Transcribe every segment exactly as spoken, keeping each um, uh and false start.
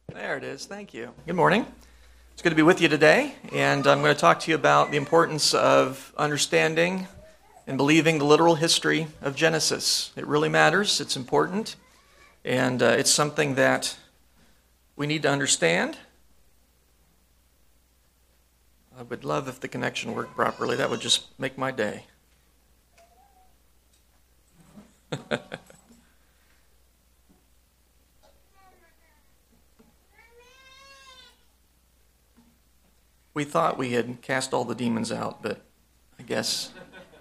There it is. Thank you. Good morning. It's good to be with you today, and I'm going to talk to you about the importance of understanding and believing the literal history of Genesis. It really matters. It's important, and uh, it's something that we need to understand. I would love if the connection worked properly. That would just make my day. We thought we had cast all the demons out, but I guess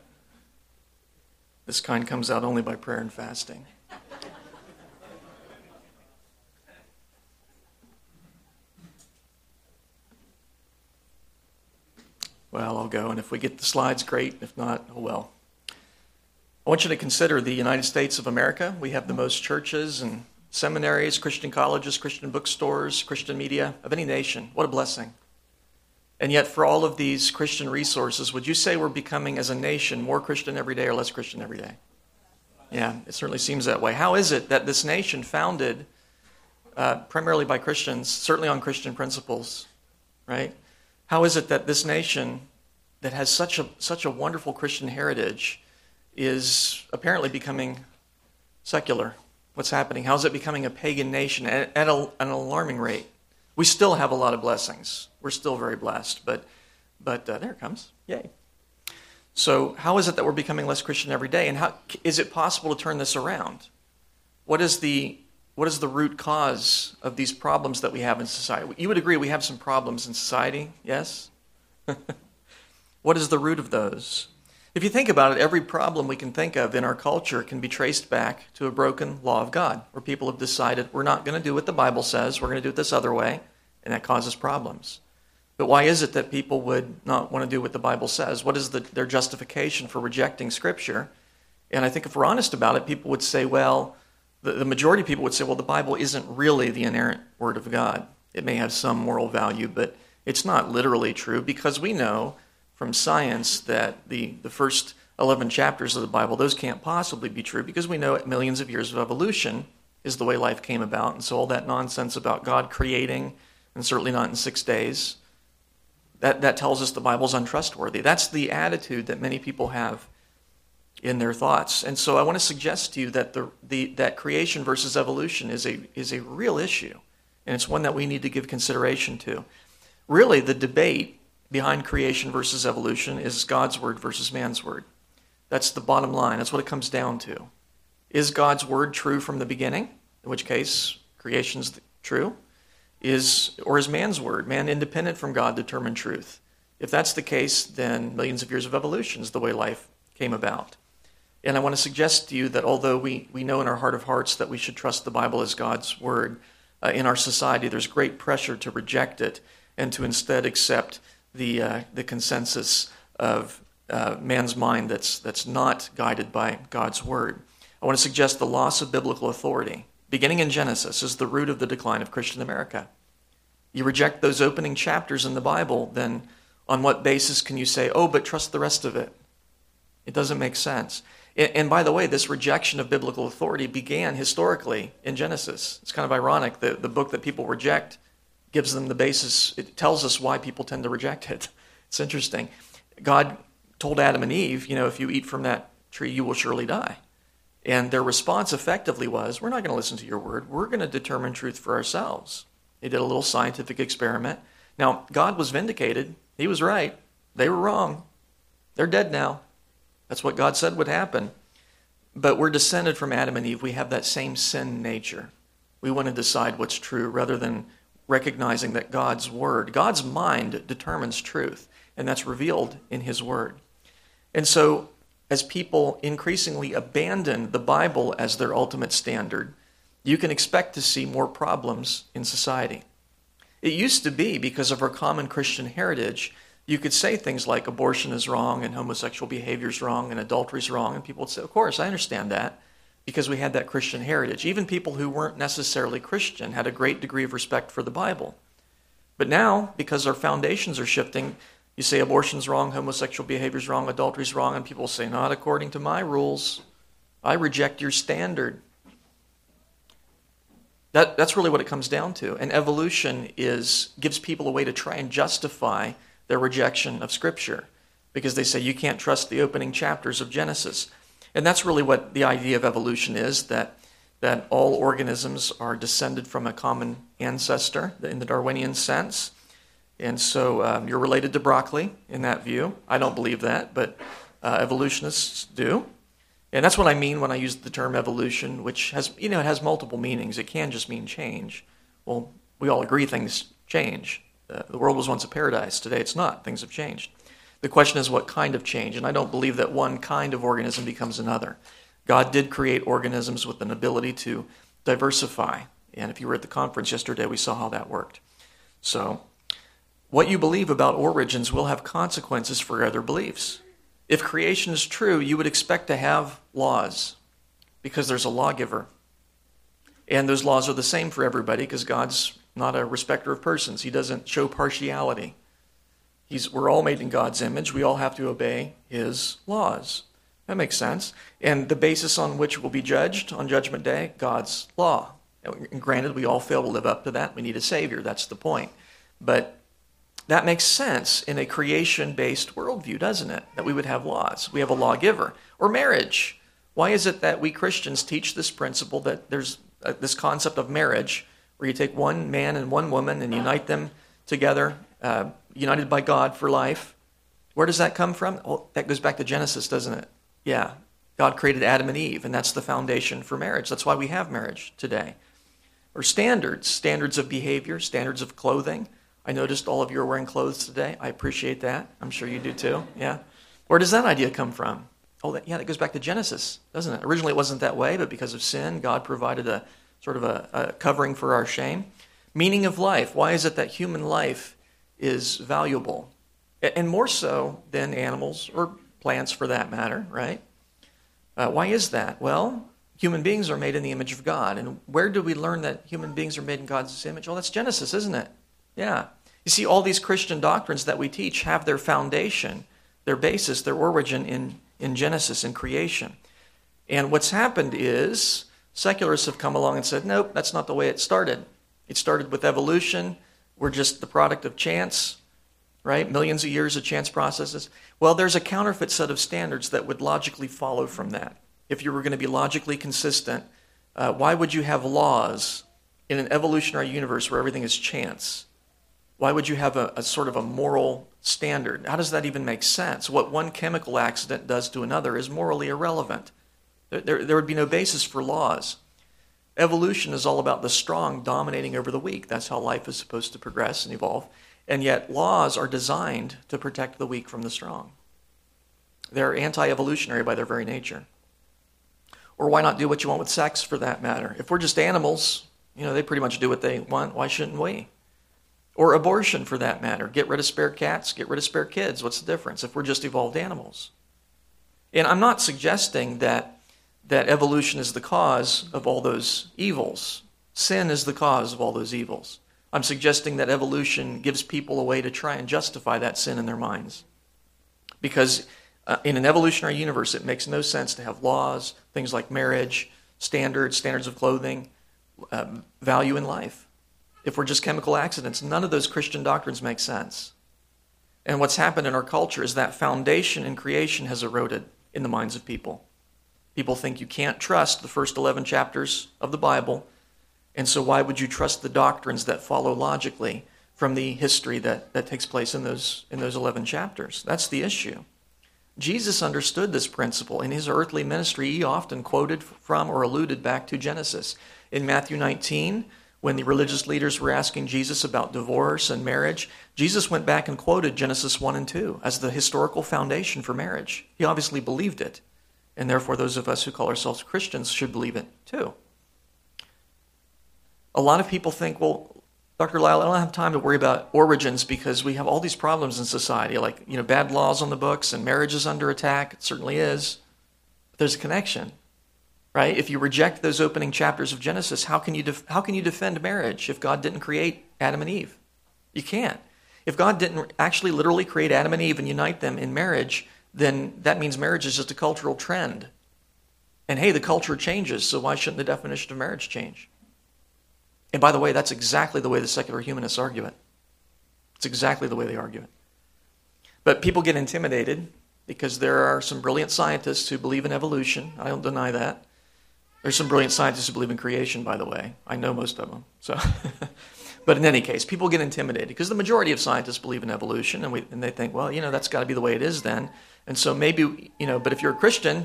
this kind comes out only by prayer and fasting. Well, I'll go, and if we get the slides, great. If not, oh well. I want you to consider the United States of America. We have the most churches and seminaries, Christian colleges, Christian bookstores, Christian media of any nation. What a blessing. And yet, for all of these Christian resources, would you say we're becoming, as a nation, more Christian every day or less Christian every day? Yeah, it certainly seems that way. How is it that this nation, founded uh, primarily by Christians, certainly on Christian principles, right? How is it that this nation that has such a such a wonderful Christian heritage is apparently becoming secular? What's happening? How is it becoming a pagan nation at, at a, an alarming rate? We still have a lot of blessings. We're still very blessed, but but uh, there it comes. Yay. So how is it that we're becoming less Christian every day, and how is it possible to turn this around? What is the what is the root cause of these problems that we have in society? You would agree we have some problems in society, yes? What is the root of those? If you think about it, every problem we can think of in our culture can be traced back to a broken law of God, where people have decided we're not going to do what the Bible says, we're going to do it this other way, and that causes problems. But why is it that people would not want to do what the Bible says? What is the, their justification for rejecting Scripture? And I think if we're honest about it, people would say, well, the, the majority of people would say, well, the Bible isn't really the inerrant Word of God. It may have some moral value, but it's not literally true, because we know from science that the, the first eleven chapters of the Bible, those can't possibly be true, because we know millions of years of evolution is the way life came about. And so all that nonsense about God creating, and certainly not in six days, that, that tells us the Bible's untrustworthy. That's the attitude that many people have in their thoughts. And so I want to suggest to you that the, the that creation versus evolution is a is a real issue, and it's one that we need to give consideration to. Really, the debate behind creation versus evolution is God's word versus man's word. That's the bottom line. That's what it comes down to. Is God's word true from the beginning? In which case, creation's true. Is or is man's word, man independent from God, determined truth? If that's the case, then millions of years of evolution is the way life came about. And I want to suggest to you that although we, we know in our heart of hearts that we should trust the Bible as God's word, uh, in our society there's great pressure to reject it and to instead accept the uh, the consensus of uh, man's mind that's that's not guided by God's word. I want to suggest the loss of biblical authority, beginning in Genesis, is the root of the decline of Christian America. You reject those opening chapters in the Bible, then on what basis can you say, oh, but trust the rest of it? It doesn't make sense. And, and by the way, this rejection of biblical authority began historically in Genesis. It's kind of ironic. The, the book that people reject gives them the basis. It tells us why people tend to reject it. It's interesting. God told Adam and Eve, you know, if you eat from that tree, you will surely die. And their response effectively was, we're not going to listen to your word. We're going to determine truth for ourselves. They did a little scientific experiment. Now, God was vindicated. He was right. They were wrong. They're dead now. That's what God said would happen. But we're descended from Adam and Eve. We have that same sin nature. We want to decide what's true rather than recognizing that God's word, God's mind determines truth, and that's revealed in his word. And so as people increasingly abandon the Bible as their ultimate standard, you can expect to see more problems in society. It used to be, because of our common Christian heritage, you could say things like abortion is wrong and homosexual behavior is wrong and adultery is wrong, and people would say, of course, I understand that, because we had that Christian heritage. Even people who weren't necessarily Christian had a great degree of respect for the Bible. But now, because our foundations are shifting, you say abortion's wrong, homosexual behavior's wrong, adultery's wrong, and people say, not according to my rules. I reject your standard. That, that's really what it comes down to. And evolution is gives people a way to try and justify their rejection of Scripture, because they say you can't trust the opening chapters of Genesis. And that's really what the idea of evolution is, that, that all organisms are descended from a common ancestor in the Darwinian sense. And so um, you're related to broccoli in that view. I don't believe that, but uh, evolutionists do. And that's what I mean when I use the term evolution, which has, you know, it has multiple meanings. It can just mean change. Well, we all agree things change. Uh, the world was once a paradise. Today it's not. Things have changed. The question is what kind of change, and I don't believe that one kind of organism becomes another. God did create organisms with an ability to diversify, and if you were at the conference yesterday, we saw how that worked. So, what you believe about origins will have consequences for other beliefs. If creation is true, you would expect to have laws, because there's a lawgiver. And those laws are the same for everybody, because God's not a respecter of persons. He doesn't show partiality. He's, we're all made in God's image. We all have to obey his laws. That makes sense. And the basis on which we'll be judged on Judgment Day, God's law. And granted, we all fail to live up to that. We need a Savior. That's the point. But that makes sense in a creation-based worldview, doesn't it? That we would have laws. We have a lawgiver. Or marriage. Why is it that we Christians teach this principle, that there's uh, this concept of marriage, where you take one man and one woman and unite them together, uh, united by God for life? Where does that come from? Well, that goes back to Genesis, doesn't it? Yeah. God created Adam and Eve, and that's the foundation for marriage. That's why we have marriage today. Or standards, standards of behavior, standards of clothing. I noticed all of you are wearing clothes today. I appreciate that. I'm sure you do too. Yeah. Where does that idea come from? Oh, that, yeah, that goes back to Genesis, doesn't it? Originally it wasn't that way, but because of sin, God provided a sort of a, a covering for our shame. Meaning of life. Why is it that human life is valuable? And more so than animals or plants for that matter, right? Uh, why is that? Well, human beings are made in the image of God. And where do we learn that human beings are made in God's image? Well, that's Genesis, isn't it? Yeah. You see, all these Christian doctrines that we teach have their foundation, their basis, their origin in, in Genesis, in creation. And what's happened is secularists have come along and said, nope, that's not the way it started. It started with evolution. We're just the product of chance, right? Millions of years of chance processes. Well, there's a counterfeit set of standards that would logically follow from that. If you were going to be logically consistent, uh, why would you have laws in an evolutionary universe where everything is chance? Why would you have a, a sort of a moral standard? How does that even make sense? What one chemical accident does to another is morally irrelevant. There, there, there would be no basis for laws. Evolution is all about the strong dominating over the weak. That's how life is supposed to progress and evolve. And yet laws are designed to protect the weak from the strong. They're anti-evolutionary by their very nature. Or why not do what you want with sex, for that matter? If we're just animals, you know, they pretty much do what they want. Why shouldn't we? Or abortion, for that matter. Get rid of spare cats, get rid of spare kids. What's the difference if we're just evolved animals? And I'm not suggesting that, that evolution is the cause of all those evils. Sin is the cause of all those evils. I'm suggesting that evolution gives people a way to try and justify that sin in their minds. Because uh, in an evolutionary universe, it makes no sense to have laws, things like marriage, standards, standards of clothing, um, value in life. If we're just chemical accidents, none of those Christian doctrines make sense. And what's happened in our culture is that foundation in creation has eroded in the minds of people. People think you can't trust the first eleven chapters of the Bible, and so why would you trust the doctrines that follow logically from the history that, that takes place in those, in those eleven chapters? That's the issue. Jesus understood this principle. In his earthly ministry, he often quoted from or alluded back to Genesis. In Matthew nineteen, when the religious leaders were asking Jesus about divorce and marriage, Jesus went back and quoted Genesis one and two as the historical foundation for marriage. He obviously believed it, and therefore those of us who call ourselves Christians should believe it too. A lot of people think, well, Doctor Lyle, I don't have time to worry about origins because we have all these problems in society, like, you know, bad laws on the books and marriage is under attack. It certainly is. But there's a connection. Right? If you reject those opening chapters of Genesis, how can you def- how can you defend marriage if God didn't create Adam and Eve? You can't. If God didn't actually literally create Adam and Eve and unite them in marriage, then that means marriage is just a cultural trend. And hey, the culture changes, so why shouldn't the definition of marriage change? And by the way, that's exactly the way the secular humanists argue it. It's exactly the way they argue it. But people get intimidated because there are some brilliant scientists who believe in evolution. I don't deny that. There's some brilliant scientists who believe in creation, by the way. I know most of them. So, but in any case, people get intimidated because the majority of scientists believe in evolution, and, we, and they think, well, you know, that's got to be the way it is then. And so maybe, you know, but if you're a Christian,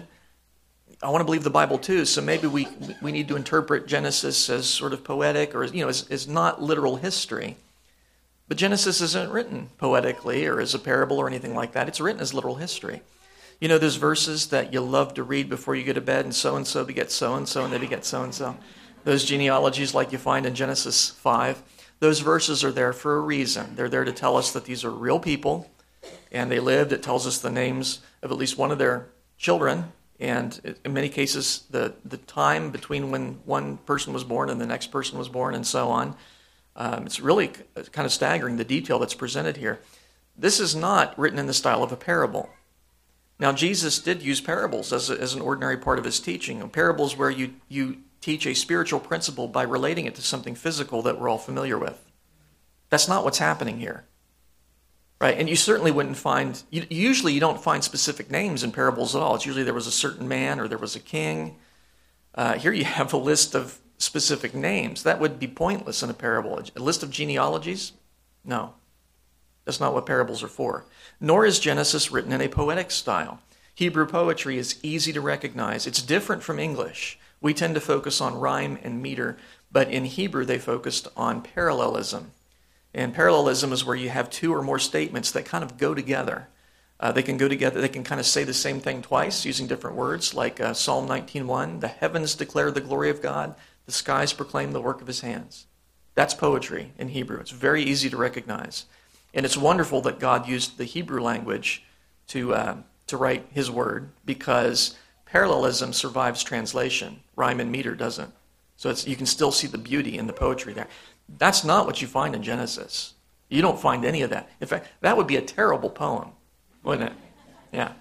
I want to believe the Bible too, so maybe we we need to interpret Genesis as sort of poetic or, you know, as, as not literal history. But Genesis isn't written poetically or as a parable or anything like that. It's written as literal history. You know, there's verses that you love to read before you go to bed, and so-and-so begets so-and-so, and they beget so-and-so. Those genealogies like you find in Genesis five, those verses are there for a reason. They're there to tell us that these are real people, and they lived. It tells us the names of at least one of their children, and in many cases, the, the time between when one person was born and the next person was born, and so on. Um, it's really kind of staggering, the detail that's presented here. This is not written in the style of a parable. Now, Jesus did use parables as, a, as an ordinary part of his teaching. And parables where you, you teach a spiritual principle by relating it to something physical that we're all familiar with. That's not what's happening here. Right? And you certainly wouldn't find, you, usually you don't find specific names in parables at all. It's usually there was a certain man or there was a king. Uh, here you have a list of specific names. That would be pointless in a parable. A list of genealogies? No. That's not what parables are for. Nor is Genesis written in a poetic style. Hebrew poetry is easy to recognize. It's different from English. We tend to focus on rhyme and meter, but in Hebrew they focused on parallelism. And parallelism is where you have two or more statements that kind of go together. Uh, they can go together. They can kind of say the same thing twice using different words, like uh, Psalm nineteen one, the heavens declare the glory of God, the skies proclaim the work of his hands. That's poetry in Hebrew. It's very easy to recognize. And it's wonderful that God used the Hebrew language to uh, to write his word, because parallelism survives translation. Rhyme and meter doesn't. So it's, you can still see the beauty in the poetry there. That's not what you find in Genesis. You don't find any of that. In fact, that would be a terrible poem, wouldn't it? Yeah.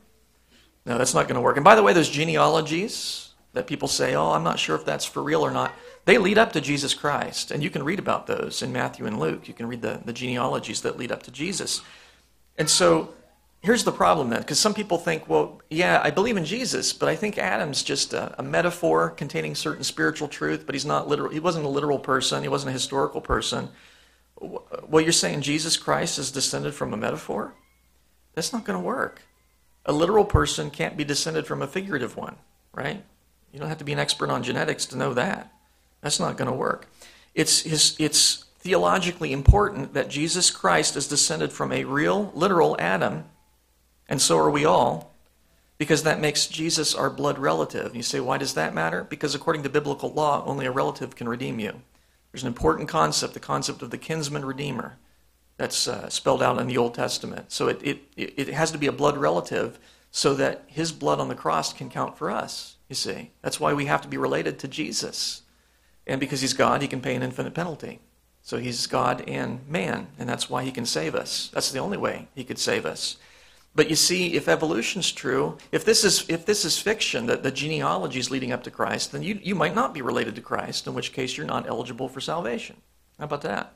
No, that's not going to work. And by the way, those genealogies that people say, oh, I'm not sure if that's for real or not, they lead up to Jesus Christ. And you can read about those in Matthew and Luke. You can read the, the genealogies that lead up to Jesus. And so here's the problem then, because some people think, well, yeah, I believe in Jesus, but I think Adam's just a, a metaphor containing certain spiritual truth, but he's not literal. He wasn't a literal person. He wasn't a historical person. Well, you're saying Jesus Christ is descended from a metaphor? That's not going to work. A literal person can't be descended from a figurative one, right? You don't have to be an expert on genetics to know that. That's not going to work. It's, his, it's theologically important that Jesus Christ is descended from a real, literal Adam, and so are we all, because that makes Jesus our blood relative. And you say, why does that matter? Because according to biblical law, only a relative can redeem you. There's an important concept, the concept of the kinsman redeemer, that's uh, spelled out in the Old Testament. So it, it, it has to be a blood relative so that his blood on the cross can count for us, you see. That's why we have to be related to Jesus. And because he's God, he can pay an infinite penalty. So he's God and man, and that's why he can save us. That's the only way he could save us. But you see, if evolution's true, if this is if this is fiction, that the genealogy is leading up to Christ, then you, you might not be related to Christ, in which case you're not eligible for salvation. How about that?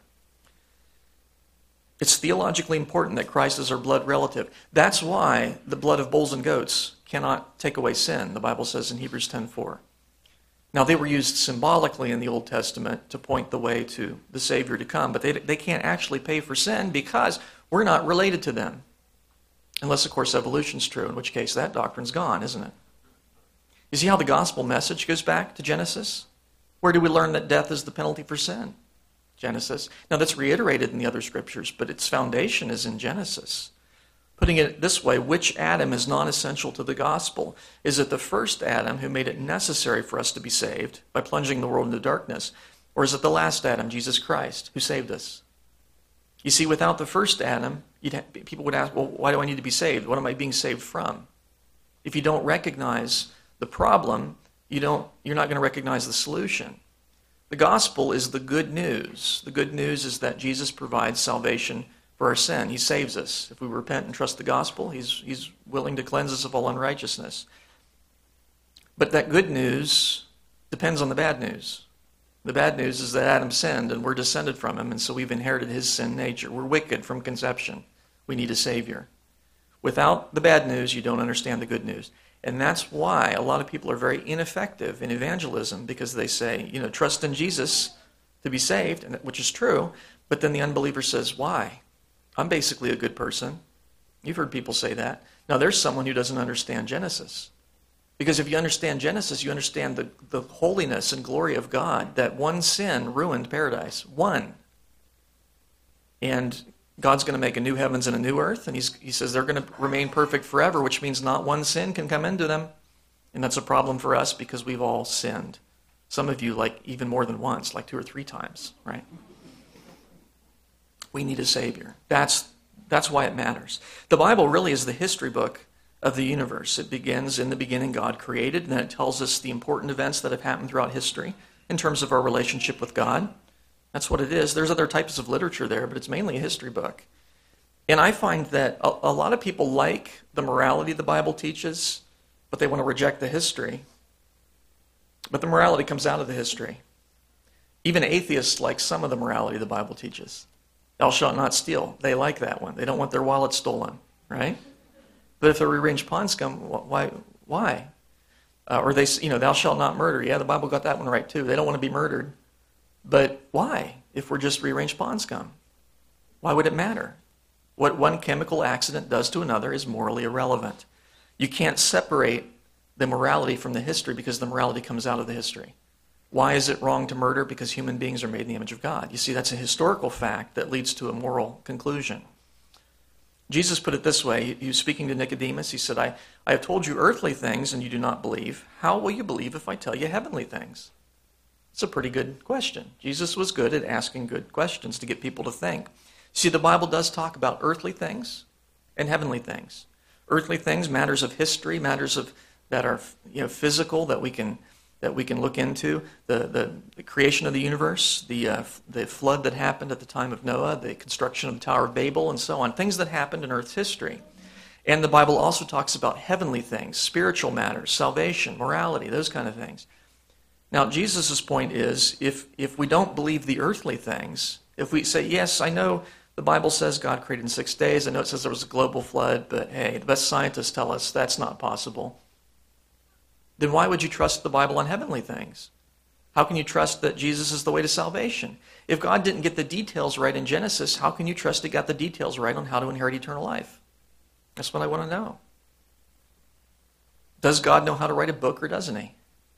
It's theologically important that Christ is our blood relative. That's why the blood of bulls and goats cannot take away sin, the Bible says in Hebrews ten four. Now, they were used symbolically in the Old Testament to point the way to the Savior to come, but they, they can't actually pay for sin because we're not related to them. Unless, of course, evolution's true, in which case that doctrine's gone, isn't it? You see how the gospel message goes back to Genesis? Where do we learn that death is the penalty for sin? Genesis. Now, that's reiterated in the other scriptures, but its foundation is in Genesis. Putting it this way, which Adam is non-essential to the gospel? Is it the first Adam who made it necessary for us to be saved by plunging the world into darkness? Or is it the last Adam, Jesus Christ, who saved us? You see, without the first Adam, you'd have, people would ask, well, why do I need to be saved? What am I being saved from? If you don't recognize the problem, you don't, you're not going to recognize the solution. The gospel is the good news. The good news is that Jesus provides salvation for our sin. He saves us. If we repent and trust the gospel, he's, he's willing to cleanse us of all unrighteousness. But that good news depends on the bad news. The bad news is that Adam sinned and we're descended from him, and so we've inherited his sin nature. We're wicked from conception. We need a Savior. Without the bad news, you don't understand the good news. And that's why a lot of people are very ineffective in evangelism, because they say, you know, trust in Jesus to be saved, which is true, but then the unbeliever says, why? I'm basically a good person. You've heard people say that. Now, there's someone who doesn't understand Genesis. Because if you understand Genesis, you understand the, the holiness and glory of God, that one sin ruined paradise. One. And God's going to make a new heavens and a new earth, and he's, he says they're going to remain perfect forever, which means not one sin can come into them. And that's a problem for us because we've all sinned. Some of you, like, even more than once, like two or three times, right? We need a Savior. That's, that's why it matters. The Bible really is the history book of the universe. It begins, in the beginning God created, and then it tells us the important events that have happened throughout history in terms of our relationship with God. That's what it is. There's other types of literature there, but it's mainly a history book. And I find that a, a lot of people like the morality the Bible teaches, but they want to reject the history. But the morality comes out of the history. Even atheists like some of the morality the Bible teaches. Thou shalt not steal. They like that one. They don't want their wallet stolen, right? But if a rearranged pawn scum, why? Why? Uh, or they, you know, thou shalt not murder. Yeah, the Bible got that one right too. They don't want to be murdered. But why? If we're just rearranged pawn scum, why would it matter? What one chemical accident does to another is morally irrelevant. You can't separate the morality from the history because the morality comes out of the history. Why is it wrong to murder? Because human beings are made in the image of God. You see, that's a historical fact that leads to a moral conclusion. Jesus put it this way. He was speaking to Nicodemus. He said, I, I have told you earthly things and you do not believe. How will you believe if I tell you heavenly things? It's a pretty good question. Jesus was good at asking good questions to get people to think. See, the Bible does talk about earthly things and heavenly things. Earthly things, matters of history, matters of that are, you know, physical, that we can that we can look into. The the, the creation of the universe, the uh, the flood that happened at the time of Noah, the construction of the Tower of Babel, and so on. Things that happened in Earth's history. And the Bible also talks about heavenly things, spiritual matters, salvation, morality, those kind of things. Now, Jesus' point is, if if we don't believe the earthly things, if we say, yes, I know the Bible says God created in six days, I know it says there was a global flood, but hey, the best scientists tell us that's not possible, then why would you trust the Bible on heavenly things? How can you trust that Jesus is the way to salvation? If God didn't get the details right in Genesis, how can you trust he got the details right on how to inherit eternal life? That's what I want to know. Does God know how to write a book or doesn't he?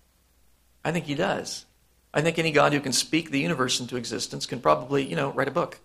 I think he does. I think any God who can speak the universe into existence can probably, you know, write a book.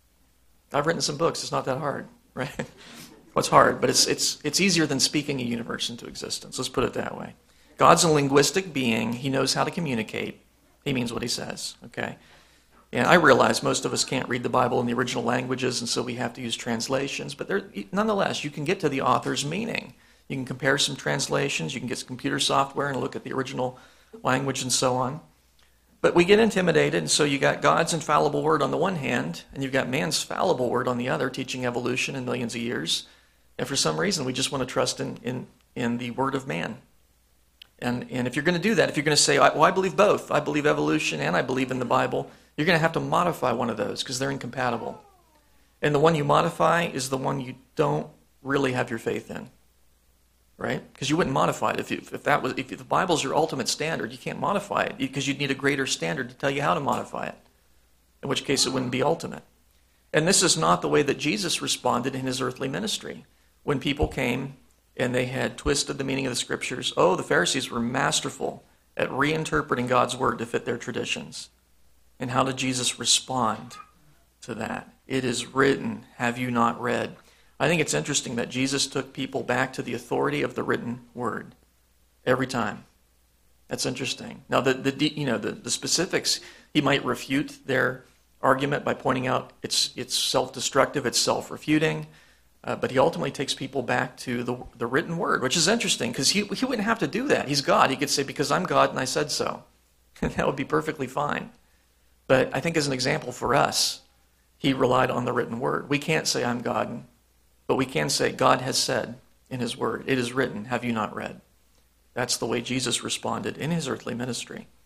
I've written some books. It's not that hard, right? Well, it's hard, but it's it's it's easier than speaking a universe into existence. Let's put it that way. God's a linguistic being. He knows how to communicate. He means what he says, okay? And I realize most of us can't read the Bible in the original languages, and so we have to use translations. But there, nonetheless, you can get to the author's meaning. You can compare some translations. You can get some computer software and look at the original language and so on. But we get intimidated, and so you got God's infallible word on the one hand, and you've got man's fallible word on the other, teaching evolution in millions of years. And for some reason, we just want to trust in, in, in the word of man. And, and if you're going to do that, if you're going to say, well, I believe both, I believe evolution and I believe in the Bible, you're going to have to modify one of those because they're incompatible. And the one you modify is the one you don't really have your faith in. Right? Because you wouldn't modify it. If, you, if that was, if the Bible's your ultimate standard, you can't modify it because you'd need a greater standard to tell you how to modify it, in which case it wouldn't be ultimate. And this is not the way that Jesus responded in his earthly ministry. When people came and they had twisted the meaning of the Scriptures, oh, the Pharisees were masterful at reinterpreting God's word to fit their traditions. And how did Jesus respond to that? It is written, have you not read? I think it's interesting that Jesus took people back to the authority of the written word every time. That's interesting. Now, the, the you know the, the specifics, he might refute their argument by pointing out it's it's self-destructive, it's self-refuting, uh, but he ultimately takes people back to the the written word, which is interesting because he he wouldn't have to do that. He's God. He could say, because I'm God and I said so. And that would be perfectly fine. But I think as an example for us, he relied on the written word. We can't say I'm God and But we can say, God has said in his word, it is written, have you not read? That's the way Jesus responded in his earthly ministry.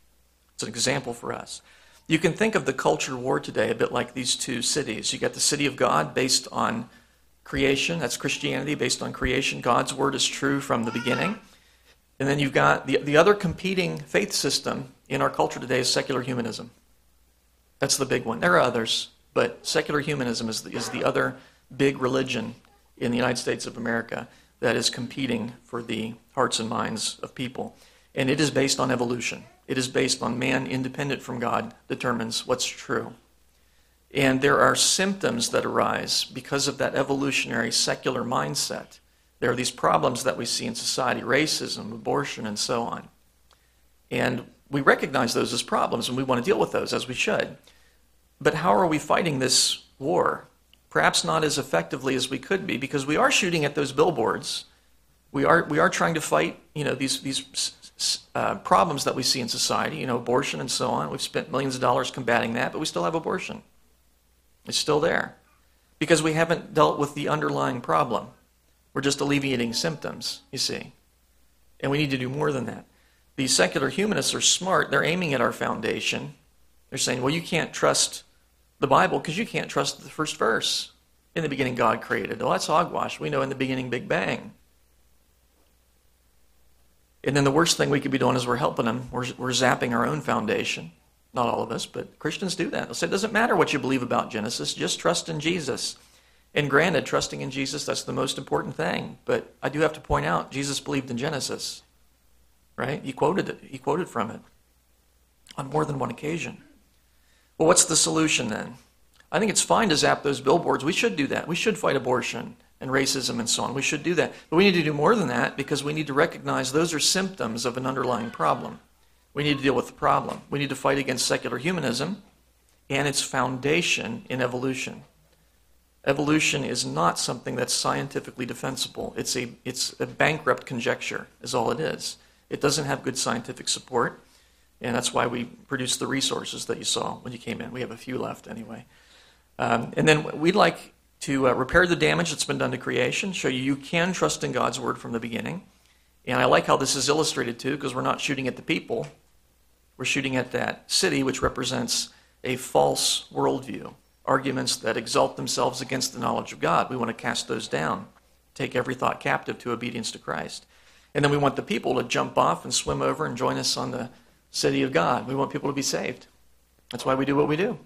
It's an example for us. You can think of the culture war today a bit like these two cities. You got the city of God based on creation. That's Christianity based on creation. God's word is true from the beginning. And then you've got the, the other competing faith system in our culture today is secular humanism. That's the big one. There are others, but secular humanism is the, is the other big religion in the United States of America that is competing for the hearts and minds of people. And it is based on evolution. It is based on man independent from God determines what's true. And there are symptoms that arise because of that evolutionary secular mindset. There are these problems that we see in society, racism, abortion, and so on. And we recognize those as problems, and we want to deal with those as we should. But how are we fighting this war? Perhaps not as effectively as we could be, because we are shooting at those billboards. We are we are trying to fight, you know, these these uh, problems that we see in society, you know, abortion and so on. We've spent millions of dollars combating that, but we still have abortion. It's still there because we haven't dealt with the underlying problem. We're just alleviating symptoms, you see. And we need to do more than that. These secular humanists are smart. They're aiming at our foundation. They're saying, well, you can't trust the Bible because you can't trust the first verse. In the beginning, God created. Well, that's hogwash. We know in the beginning, Big Bang. And then the worst thing we could be doing is we're helping them. We're, we're zapping our own foundation. Not all of us, but Christians do that. They'll say, it doesn't matter what you believe about Genesis. Just trust in Jesus. And granted, trusting in Jesus, that's the most important thing. But I do have to point out, Jesus believed in Genesis. Right? He quoted it. He quoted from it on more than one occasion. Well, what's the solution then? I think it's fine to zap those billboards. We should do that. We should fight abortion and racism and so on. We should do that. But we need to do more than that because we need to recognize those are symptoms of an underlying problem. We need to deal with the problem. We need to fight against secular humanism and its foundation in evolution. Evolution is not something that's scientifically defensible. It's a, it's a bankrupt conjecture is all it is. It doesn't have good scientific support, and that's why we produce the resources that you saw when you came in. We have a few left anyway. Um, and then we'd like to uh, repair the damage that's been done to creation, show you you can trust in God's word from the beginning. And I like how this is illustrated too, because we're not shooting at the people. We're shooting at that city, which represents a false worldview, arguments that exalt themselves against the knowledge of God. We want to cast those down, take every thought captive to obedience to Christ. And then we want the people to jump off and swim over and join us on the city of God. We want people to be saved. That's why we do what we do.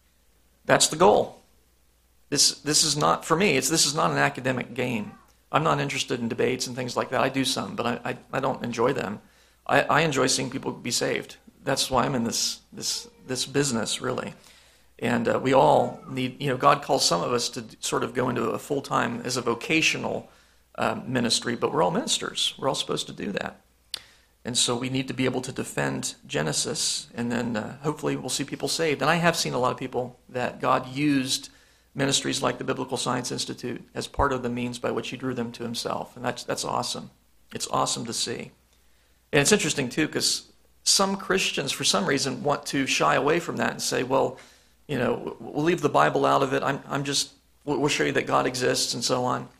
That's the goal. This this is not, for me, it's this is not an academic game. I'm not interested in debates and things like that. I do some, but I, I, I don't enjoy them. I, I enjoy seeing people be saved. That's why I'm in this this this business, really. And uh, we all need, you know, God calls some of us to sort of go into a full-time as a vocational uh, ministry, but we're all ministers. We're all supposed to do that. And so we need to be able to defend Genesis, and then uh, hopefully we'll see people saved. And I have seen a lot of people that God used ministries like the Biblical Science Institute as part of the means by which he drew them to himself. And that's that's awesome. It's awesome to see. And it's interesting, too, because some Christians, for some reason, want to shy away from that and say, well, you know, we'll leave the Bible out of it. I'm, I'm just, we'll show you that God exists and so on.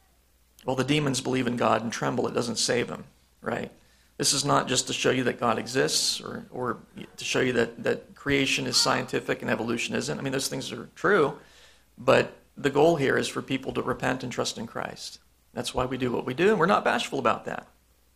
Well, the demons believe in God and tremble. It doesn't save them, right? This is not just to show you that God exists or, or to show you that, that creation is scientific and evolution isn't. I mean, those things are true, but the goal here is for people to repent and trust in Christ. That's why we do what we do, and we're not bashful about that.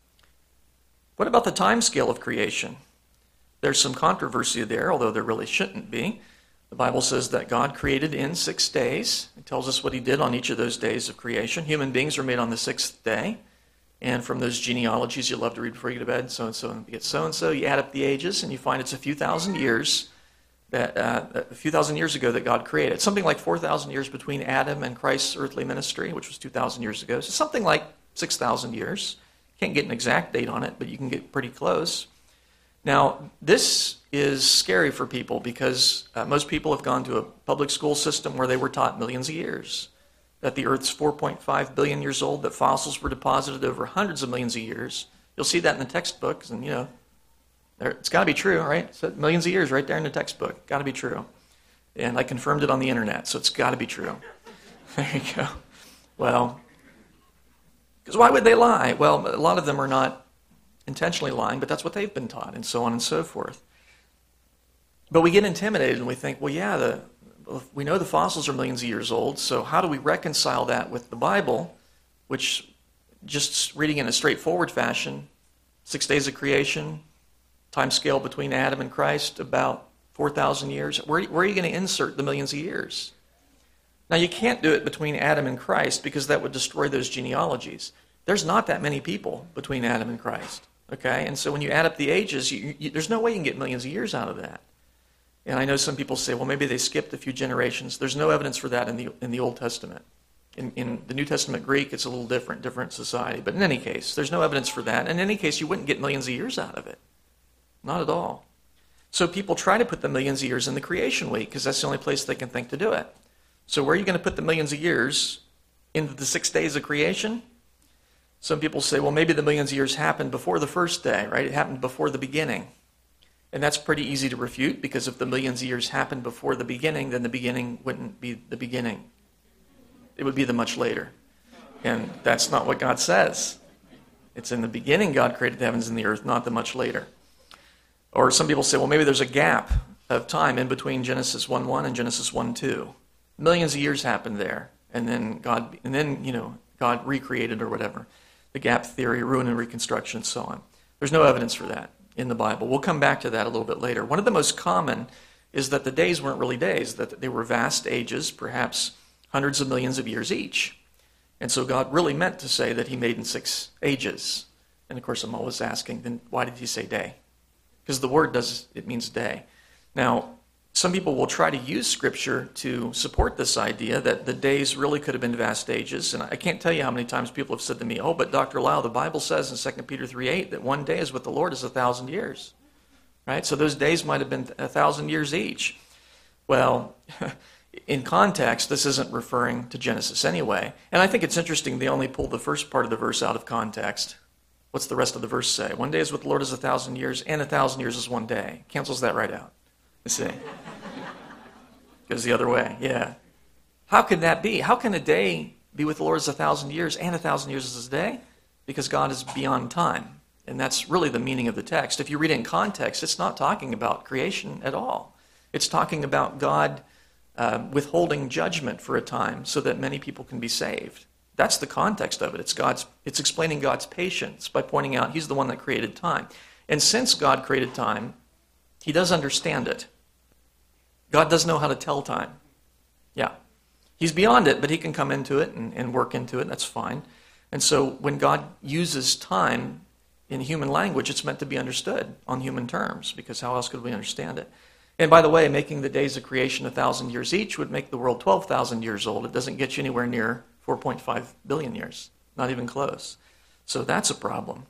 What about the time scale of creation? There's some controversy there, although there really shouldn't be. The Bible says that God created in six days. It tells us what he did on each of those days of creation. Human beings are made on the sixth day. And from those genealogies you love to read before you go to bed, so-and-so and you get so-and-so, you add up the ages, and you find it's a few thousand years, that uh, a few thousand years ago that God created. Something like four thousand years between Adam and Christ's earthly ministry, which was two thousand years ago. So something like six thousand years. Can't get an exact date on it, but you can get pretty close. Now, this is scary for people because uh, most people have gone to a public school system where they were taught millions of years, that the Earth's four point five billion years old, that fossils were deposited over hundreds of millions of years. You'll see that in the textbooks, and, you know, it's got to be true, right? So millions of years right there in the textbook. Got to be true. And I confirmed it on the internet, so it's got to be true. There you go. Well, because why would they lie? Well, a lot of them are not intentionally lying, but that's what they've been taught, and so on and so forth. But we get intimidated and we think, well, yeah, the, we know the fossils are millions of years old, so how do we reconcile that with the Bible, which, just reading in a straightforward fashion, six days of creation, time scale between Adam and Christ, about four thousand years. Where, where are you going to insert the millions of years? Now, you can't do it between Adam and Christ because that would destroy those genealogies. There's not that many people between Adam and Christ, okay? And so when you add up the ages, you, you, there's no way you can get millions of years out of that. And I know some people say, well, maybe they skipped a few generations. There's no evidence for that in the in the Old Testament. In, in the New Testament Greek, it's a little different, different society. But in any case, there's no evidence for that. In any case, you wouldn't get millions of years out of it. Not at all. So people try to put the millions of years in the creation week because that's the only place they can think to do it. So where are you going to put the millions of years? Into the six days of creation? Some people say, well, maybe the millions of years happened before the first day, right? It happened before the beginning. And that's pretty easy to refute because if the millions of years happened before the beginning, then the beginning wouldn't be the beginning. It would be the much later. And that's not what God says. It's in the beginning God created the heavens and the earth, not the much later. Or some people say, well, maybe there's a gap of time in between Genesis one one and Genesis one two. Millions of years happened there. And then God, and then, you know, God recreated or whatever. The gap theory, ruin and reconstruction, and so on. There's no evidence for that in the Bible. We'll come back to that a little bit later. One of the most common is that the days weren't really days, that they were vast ages, perhaps hundreds of millions of years each. And so God really meant to say that he made in six ages. And of course, I'm always asking, then why did he say day? Because the word does, it means day. Now, some people will try to use Scripture to support this idea that the days really could have been vast ages. And I can't tell you how many times people have said to me, oh, but Doctor Lau, the Bible says in Second Peter three eight that one day is with the Lord is a thousand years. Right? So those days might have been a thousand years each. Well, in context, this isn't referring to Genesis anyway. And I think it's interesting they only pulled the first part of the verse out of context. What's the rest of the verse say? One day is with the Lord is a thousand years, and a thousand years is one day. Cancels that right out. You see? Goes the other way, yeah. How can that be? How can a day be with the Lord as a thousand years and a thousand years is a day? Because God is beyond time. And that's really the meaning of the text. If you read it in context, it's not talking about creation at all. It's talking about God uh, withholding judgment for a time so that many people can be saved. That's the context of it. It's God's. It's explaining God's patience by pointing out he's the one that created time. And since God created time, he does understand it. God does know how to tell time. Yeah. He's beyond it, but he can come into it and, and work into it. That's fine. And so when God uses time in human language, it's meant to be understood on human terms, because how else could we understand it? And by the way, making the days of creation a thousand years each would make the world twelve thousand years old. It doesn't get you anywhere near four point five billion years. Not even close. So that's a problem.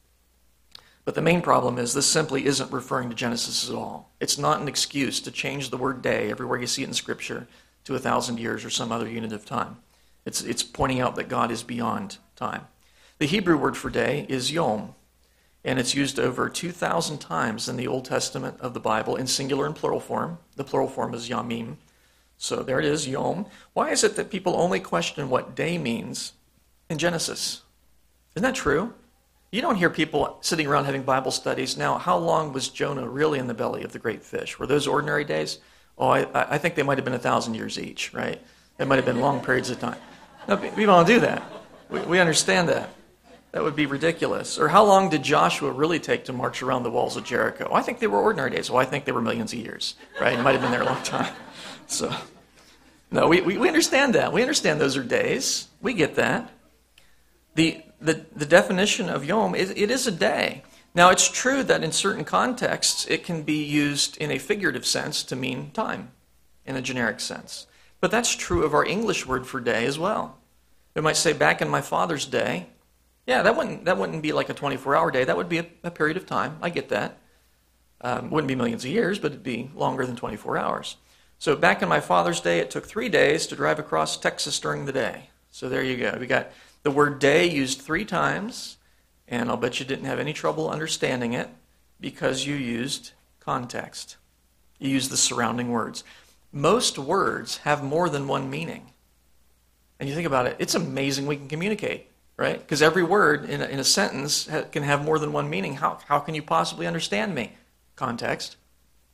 But the main problem is this simply isn't referring to Genesis at all. It's not an excuse to change the word day everywhere you see it in Scripture to a thousand years or some other unit of time. It's, it's pointing out that God is beyond time. The Hebrew word for day is yom, and it's used over two thousand times in the Old Testament of the Bible in singular and plural form. The plural form is yamim. So there it is, yom. Why is it that people only question what day means in Genesis? Isn't that true? You don't hear people sitting around having Bible studies. Now, how long was Jonah really in the belly of the great fish? Were those ordinary days? Oh, I, I think they might have been a thousand years each, right? They might have been long periods of time. No, we don't do that. We, we understand that. That would be ridiculous. Or how long did Joshua really take to march around the walls of Jericho? Oh, I think they were ordinary days. Well, I think they were millions of years, right? It might have been there a long time. So, no, we, we, we understand that. We understand those are days. We get that. The, the, the definition of yom, it, it is a day. Now, it's true that in certain contexts, it can be used in a figurative sense to mean time, in a generic sense. But that's true of our English word for day as well. We might say, back in my father's day, yeah, that wouldn't, that wouldn't be like a twenty-four hour day. That would be a, a period of time. I get that. Um, wouldn't be millions of years, but it'd be longer than twenty-four hours. So back in my father's day, it took three days to drive across Texas during the day. So there you go. We got the word day used three times, and I'll bet you didn't have any trouble understanding it because you used context. You used the surrounding words. Most words have more than one meaning. And you think about it, it's amazing we can communicate, right? Because every word in a, in a sentence ha- can have more than one meaning. How, how can you possibly understand me? Context.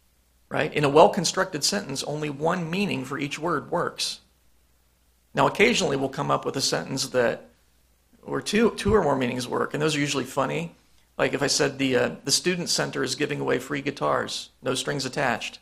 right? In a well-constructed sentence, only one meaning for each word works. Now, occasionally we'll come up with a sentence that where two, two or more meanings work, and those are usually funny. Like if I said the, uh, the student center is giving away free guitars, no strings attached.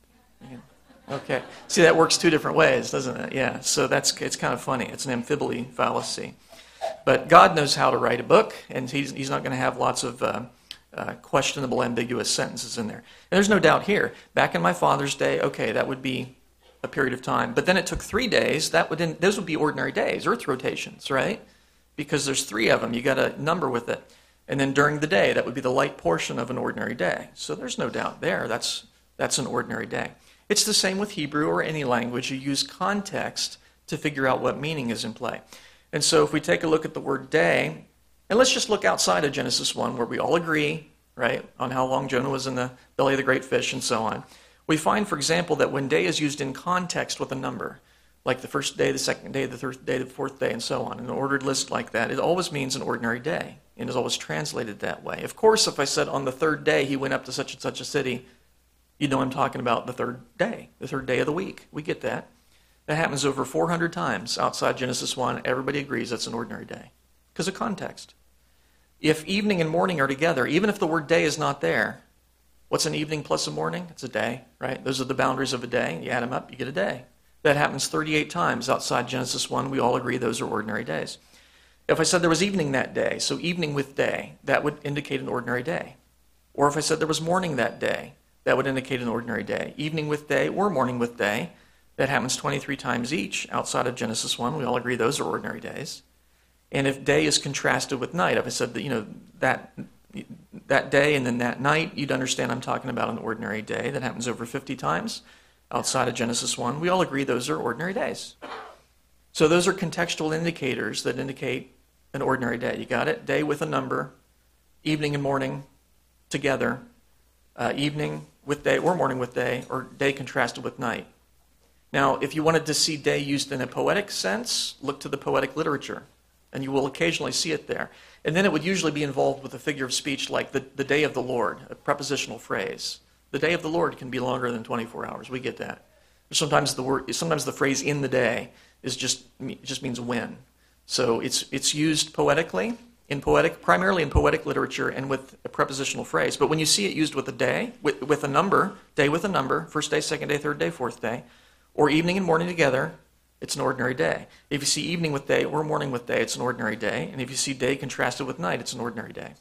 Okay. See, that works two different ways, doesn't it? Yeah. So that's it's kind of funny. It's an amphibole fallacy. But God knows how to write a book, and he's, he's not going to have lots of uh, uh, questionable, ambiguous sentences in there. And there's no doubt here. Back in my father's day, okay, that would be a period of time. But then it took three days. That would in, those would be ordinary days, earth rotations, right? Because there's three of them. You got a number with it. And then during the day, that would be the light portion of an ordinary day. So there's no doubt there. That's that's an ordinary day. It's the same with Hebrew or any language. You use context to figure out what meaning is in play. And so if we take a look at the word day, and let's just look outside of Genesis one, where we all agree, right, on how long Jonah was in the belly of the great fish and so on. We find, for example, that when day is used in context with a number, like the first day, the second day, the third day, the fourth day, and so on, an ordered list like that, it always means an ordinary day, and is always translated that way. Of course, if I said on the third day he went up to such and such a city, you know I'm talking about the third day, the third day of the week. We get that. That happens over four hundred times outside Genesis one. Everybody agrees that's an ordinary day because of context. If evening and morning are together, even if the word day is not there, what's an evening plus a morning? It's a day, right? Those are the boundaries of a day. You add them up, you get a day. That happens thirty-eight times outside Genesis one. We all agree those are ordinary days. If I said there was evening that day, so evening with day, that would indicate an ordinary day. Or if I said there was morning that day, that would indicate an ordinary day. Evening with day or morning with day, that happens twenty-three times each outside of Genesis one. We all agree those are ordinary days. And if day is contrasted with night, if I said that, you know, that that day and then that night, you'd understand I'm talking about an ordinary day. That happens over fifty times outside of Genesis one. We all agree those are ordinary days. So those are contextual indicators that indicate an ordinary day. You got it? Day with a number, evening and morning together, uh, evening with day or morning with day, or day contrasted with night. Now, if you wanted to see day used in a poetic sense, look to the poetic literature, and you will occasionally see it there. And then it would usually be involved with a figure of speech like the, the day of the Lord, a prepositional phrase. The day of the Lord can be longer than twenty-four hours. We get that. Sometimes the word, sometimes the phrase "in the day" is just it just means when. So it's it's used poetically in poetic, primarily in poetic literature, and with a prepositional phrase. But when you see it used with a day, with with a number, day with a number, first day, second day, third day, fourth day, or evening and morning together, it's an ordinary day. If you see evening with day or morning with day, it's an ordinary day. And if you see day contrasted with night, it's an ordinary day.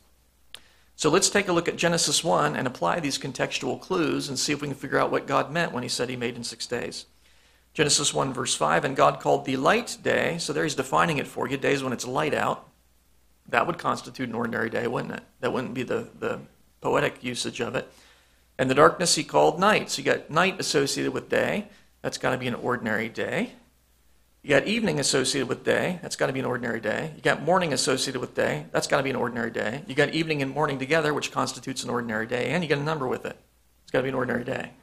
So let's take a look at Genesis one and apply these contextual clues and see if we can figure out what God meant when he said he made in six days. Genesis one verse five, and God called the light day, so there he's defining it for you, days when it's light out. That would constitute an ordinary day, wouldn't it? That wouldn't be the, the poetic usage of it. And the darkness he called night. So you got night associated with day. That's got to be an ordinary day. You got evening associated with day. That's got to be an ordinary day. You got morning associated with day. That's got to be an ordinary day. You got evening and morning together, which constitutes an ordinary day. And you got a number with it. It's got to be an ordinary day.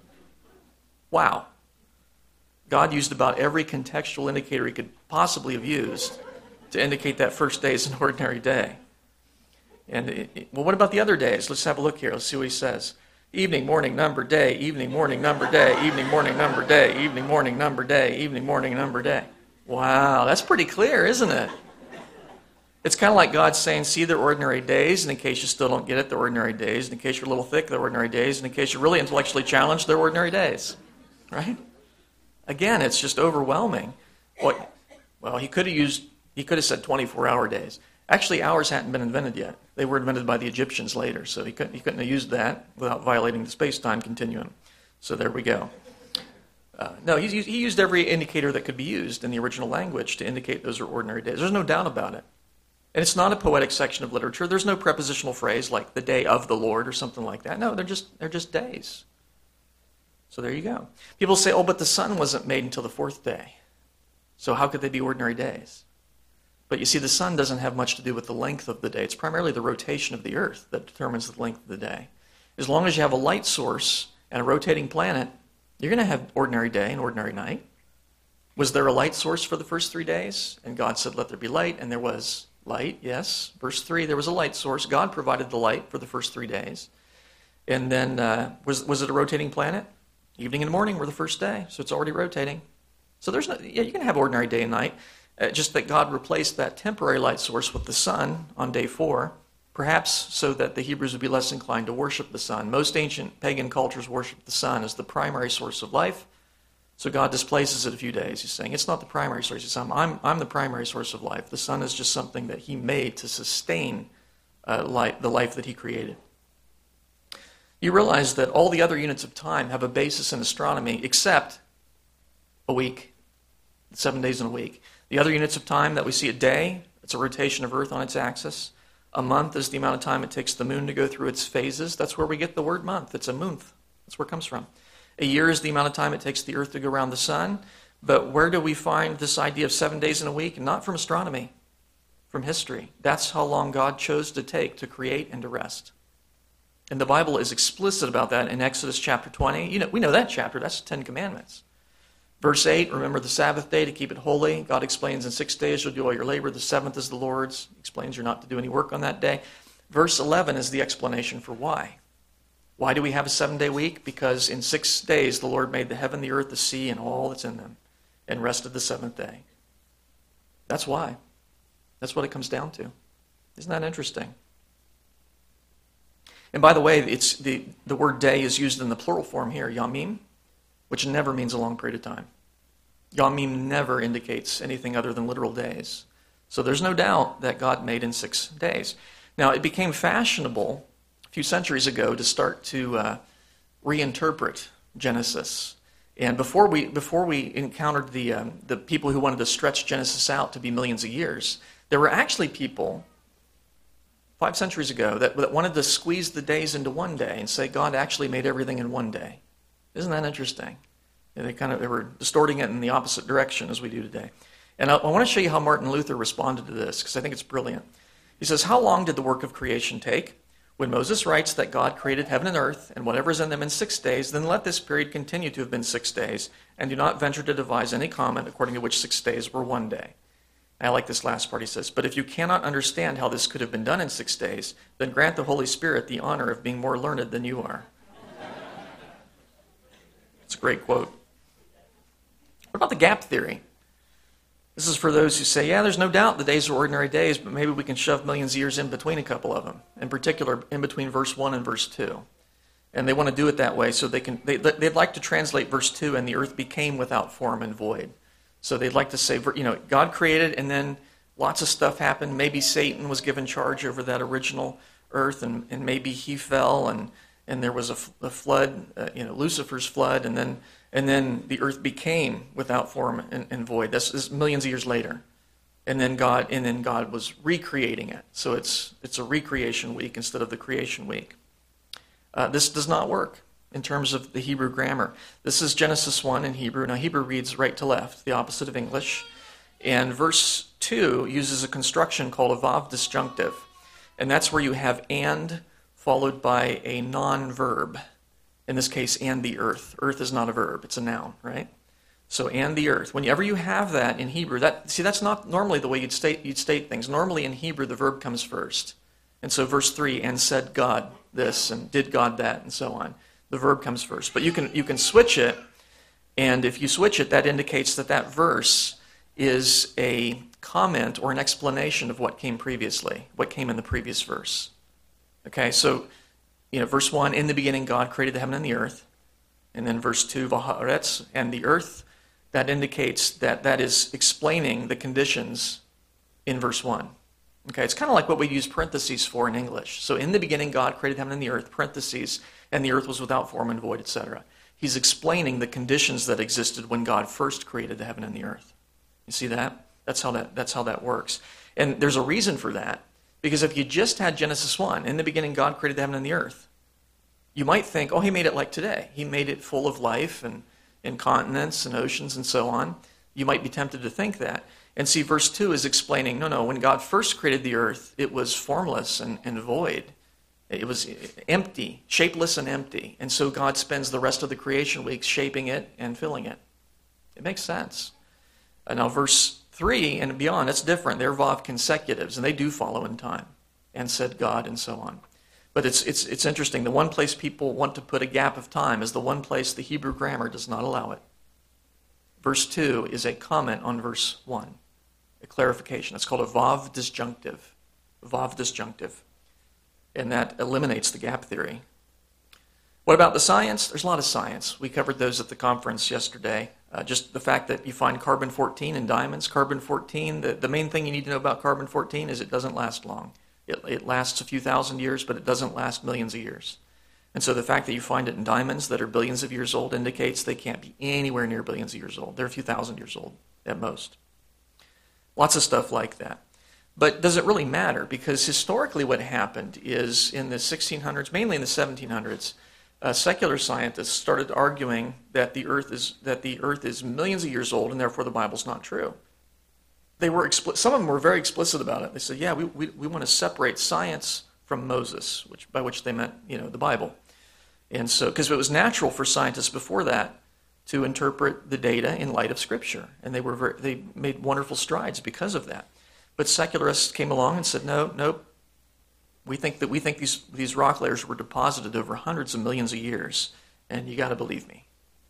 Wow. God used about every contextual indicator he could possibly have used to indicate that first day is an ordinary day. And, it, it, well, what about the other days? Let's have a look here. Let's see what he says. Evening, morning, number, day. Evening, morning, number, day. Evening, morning, number, day. Evening, morning, number, day. Evening, morning, number, day. Wow, that's pretty clear, isn't it? It's kind of like God saying, see, they're ordinary days, and in case you still don't get it, they're ordinary days. And in case you're a little thick, they're ordinary days. And in case you're really intellectually challenged, they're ordinary days. Right? Again, it's just overwhelming. What? Well, he could have used, he could have said twenty-four hour days. Actually, hours hadn't been invented yet. They were invented by the Egyptians later, so he couldn't, he couldn't have used that without violating the space-time continuum. So there we go. Uh, no, he, he used every indicator that could be used in the original language to indicate those are ordinary days. There's no doubt about it. And it's not a poetic section of literature. There's no prepositional phrase like the day of the Lord or something like that. No, they're just they're just days. So there you go. People say, oh, but the sun wasn't made until the fourth day. So how could they be ordinary days? But you see, the sun doesn't have much to do with the length of the day. It's primarily the rotation of the earth that determines the length of the day. As long as you have a light source and a rotating planet, you're going to have ordinary day and ordinary night. Was there a light source for the first three days? And God said, let there be light, and there was light, yes. Verse three, there was a light source. God provided the light for the first three days. And then, uh, was, was it a rotating planet? Evening and morning were the first day, so it's already rotating. So there's no, yeah, you can have ordinary day and night, uh, just that God replaced that temporary light source with the sun on day four, perhaps so that the Hebrews would be less inclined to worship the sun. Most ancient pagan cultures worship the sun as the primary source of life, so God displaces it a few days. He's saying, it's not the primary source. He's saying, I'm, I'm the primary source of life. The sun is just something that he made to sustain uh, light, the life that he created. You realize that all the other units of time have a basis in astronomy except a week, seven days in a week. The other units of time that we see, a day, it's a rotation of Earth on its axis. A month is the amount of time it takes the moon to go through its phases. That's where we get the word month. It's a month. That's where it comes from. A year is the amount of time it takes the Earth to go around the sun. But where do we find this idea of seven days in a week? Not from astronomy, from history. That's how long God chose to take to create and to rest. And the Bible is explicit about that in Exodus chapter twenty. You know, we know that chapter. That's the Ten Commandments. Verse eight, remember the Sabbath day to keep it holy. God explains in six days you'll do all your labor. The seventh is the Lord's. He explains you're not to do any work on that day. Verse eleven is the explanation for why. Why do we have a seven-day week? Because in six days the Lord made the heaven, the earth, the sea, and all that's in them, and rested the seventh day. That's why. That's what it comes down to. Isn't that interesting? And by the way, it's the, the word day is used in the plural form here, yamim, which never means a long period of time. Yamim never indicates anything other than literal days. So there's no doubt that God made in six days. Now, it became fashionable a few centuries ago to start to uh, reinterpret Genesis. And before we before we encountered the um, the people who wanted to stretch Genesis out to be millions of years, there were actually people five centuries ago that, that wanted to squeeze the days into one day and say God actually made everything in one day. Isn't that interesting? And they kind of they were distorting it in the opposite direction as we do today. And I, I want to show you how Martin Luther responded to this because I think it's brilliant. He says, how long did the work of creation take? When Moses writes that God created heaven and earth and whatever is in them in six days, then let this period continue to have been six days, and do not venture to devise any comment according to which six days were one day. I like this last part. He says, but if you cannot understand how this could have been done in six days, then grant the Holy Spirit the honor of being more learned than you are. It's a great quote. What about the gap theory? This is for those who say, yeah, there's no doubt the days are ordinary days, but maybe we can shove millions of years in between a couple of them, in particular in between verse one and verse two. And they want to do it that way so they can, they, they'd like to translate verse two, and the earth became without form and void. So they'd like to say, you know, God created and then lots of stuff happened. Maybe Satan was given charge over that original earth, and, and maybe he fell, and, and there was a, a flood, uh, you know, Lucifer's flood, and then and then the earth became without form and, and void. This is millions of years later. And then God and then God was recreating it. So it's it's a recreation week instead of the creation week. Uh, this does not work in terms of the Hebrew grammar. This is Genesis one in Hebrew. Now, Hebrew reads right to left, the opposite of English. And verse two uses a construction called a vav disjunctive. And that's where you have and followed by a non-verb. In this case, and the earth. Earth is not a verb, it's a noun, right? So, and the earth. Whenever you have that in Hebrew, that see, that's not normally the way you'd state, you'd state things. Normally in Hebrew, the verb comes first. And so verse three, and said God this, and did God that, and so on. The verb comes first. But you can you can switch it, and if you switch it, that indicates that that verse is a comment or an explanation of what came previously, what came in the previous verse. Okay, so, you know, verse one, in the beginning God created the heaven and the earth. And then verse two, v'haaretz, and the earth, that indicates that that is explaining the conditions in verse one. Okay, it's kind of like what we use parentheses for in English. So in the beginning God created heaven and the earth, parentheses, and the earth was without form and void, et cetera. He's explaining the conditions that existed when God first created the heaven and the earth. You see that? That's how that, that's how that works. And there's a reason for that. Because if you just had Genesis one, in the beginning God created the heaven and the earth, you might think, oh, he made it like today. He made it full of life and, and continents and oceans and so on. You might be tempted to think that. And see, verse two is explaining, no, no, when God first created the earth, it was formless and, and void. It was empty, shapeless and empty. And so God spends the rest of the creation weeks shaping it and filling it. It makes sense. Uh, now, verse three and beyond, it's different. They're vav consecutives, and they do follow in time. And said God, and so on. But it's, it's, it's interesting. The one place people want to put a gap of time is the one place the Hebrew grammar does not allow it. Verse two is a comment on verse one, a clarification. It's called a vav disjunctive. Vav disjunctive. And that eliminates the gap theory. What about the science? There's a lot of science. We covered those at the conference yesterday. Uh, just the fact that you find carbon fourteen in diamonds. Carbon fourteen, the, the main thing you need to know about carbon fourteen is it doesn't last long. It, it lasts a few thousand years, but it doesn't last millions of years. And so the fact that you find it in diamonds that are billions of years old indicates they can't be anywhere near billions of years old. They're a few thousand years old at most. Lots of stuff like that. But does it really matter? Because historically what happened is in the sixteen hundreds, mainly in the seventeen hundreds, uh, secular scientists started arguing that the earth is that the earth is millions of years old and therefore the Bible's not true. They were expli- some of them were very explicit about it. They said, yeah, we, we, we want to separate science from Moses, which by which they meant, you know, the Bible. And so, because it was natural for scientists before that to interpret the data in light of Scripture, and they were very, they made wonderful strides because of that. But secularists came along and said, no, nope. We think that we think these these rock layers were deposited over hundreds of millions of years, and you got to believe me.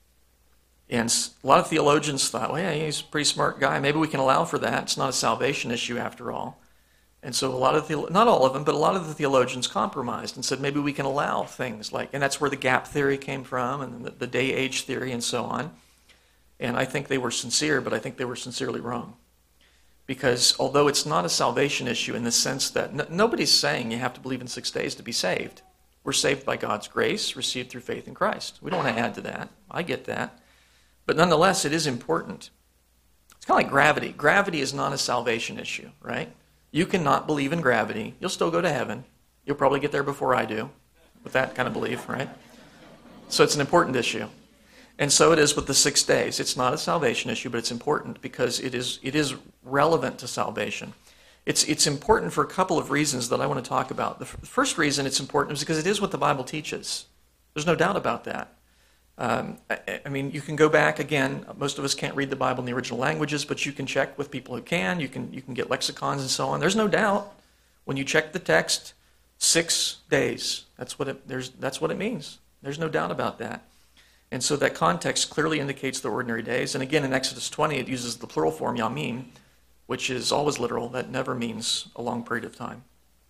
And a lot of theologians thought, well, yeah, he's a pretty smart guy. Maybe we can allow for that. It's not a salvation issue after all. And so a lot of the, not all of them, but a lot of the theologians compromised and said maybe we can allow things like, and that's where the gap theory came from, and the, the day-age theory and so on. And I think they were sincere, but I think they were sincerely wrong. Because although it's not a salvation issue in the sense that n- nobody's saying you have to believe in six days to be saved. We're saved by God's grace, received through faith in Christ. We don't want to add to that. I get that. But nonetheless, it is important. It's kind of like gravity. Gravity is not a salvation issue, right? You cannot believe in gravity. You'll still go to heaven. You'll probably get there before I do with that kind of belief, right? So it's an important issue. And so it is with the six days. It's not a salvation issue, but it's important because it is it is relevant to salvation. It's it's important for a couple of reasons that I want to talk about. The f- first reason it's important is because it is what the Bible teaches. There's no doubt about that. Um, I, I mean, you can go back again. Most of us can't read the Bible in the original languages, but you can check with people who can. You can you can get lexicons and so on. There's no doubt when you check the text, six days. That's what it there's that's what it means. There's no doubt about that. And so that context clearly indicates the ordinary days. And again, in Exodus twenty, it uses the plural form yamim, which is always literal. That never means a long period of time.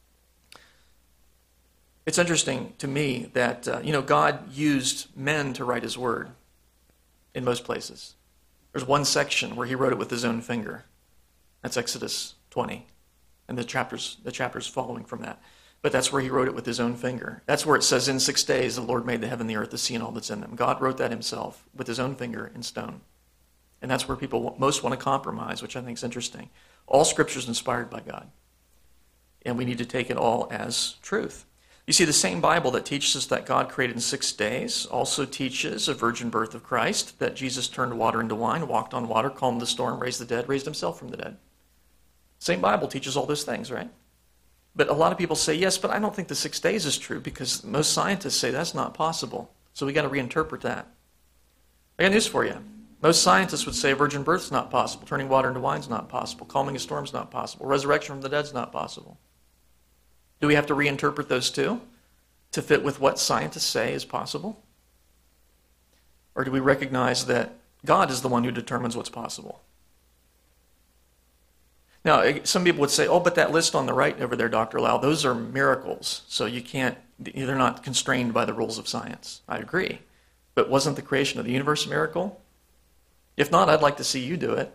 It's interesting to me that, uh, you know, God used men to write his word in most places. There's one section where he wrote it with his own finger. That's Exodus twenty, and the chapters, the chapters following from that. But that's where he wrote it with his own finger. That's where it says, in six days the Lord made the heaven, the earth, the sea, and all that's in them. God wrote that himself with his own finger in stone. And that's where people most want to compromise, which I think is interesting. All Scripture is inspired by God. And we need to take it all as truth. You see, the same Bible that teaches us that God created in six days also teaches a virgin birth of Christ, that Jesus turned water into wine, walked on water, calmed the storm, raised the dead, raised himself from the dead. Same Bible teaches all those things, right? But a lot of people say, yes, but I don't think the six days is true because most scientists say that's not possible. So we got to reinterpret that. I got news for you. Most scientists would say a virgin birth is not possible. Turning water into wine is not possible. Calming a storm is not possible. Resurrection from the dead is not possible. Do we have to reinterpret those too to fit with what scientists say is possible? Or do we recognize that God is the one who determines what's possible? Now, some people would say, oh, but that list on the right over there, Doctor Lau, those are miracles. So you can't, they're not constrained by the rules of science. I agree. But wasn't the creation of the universe a miracle? If not, I'd like to see you do it.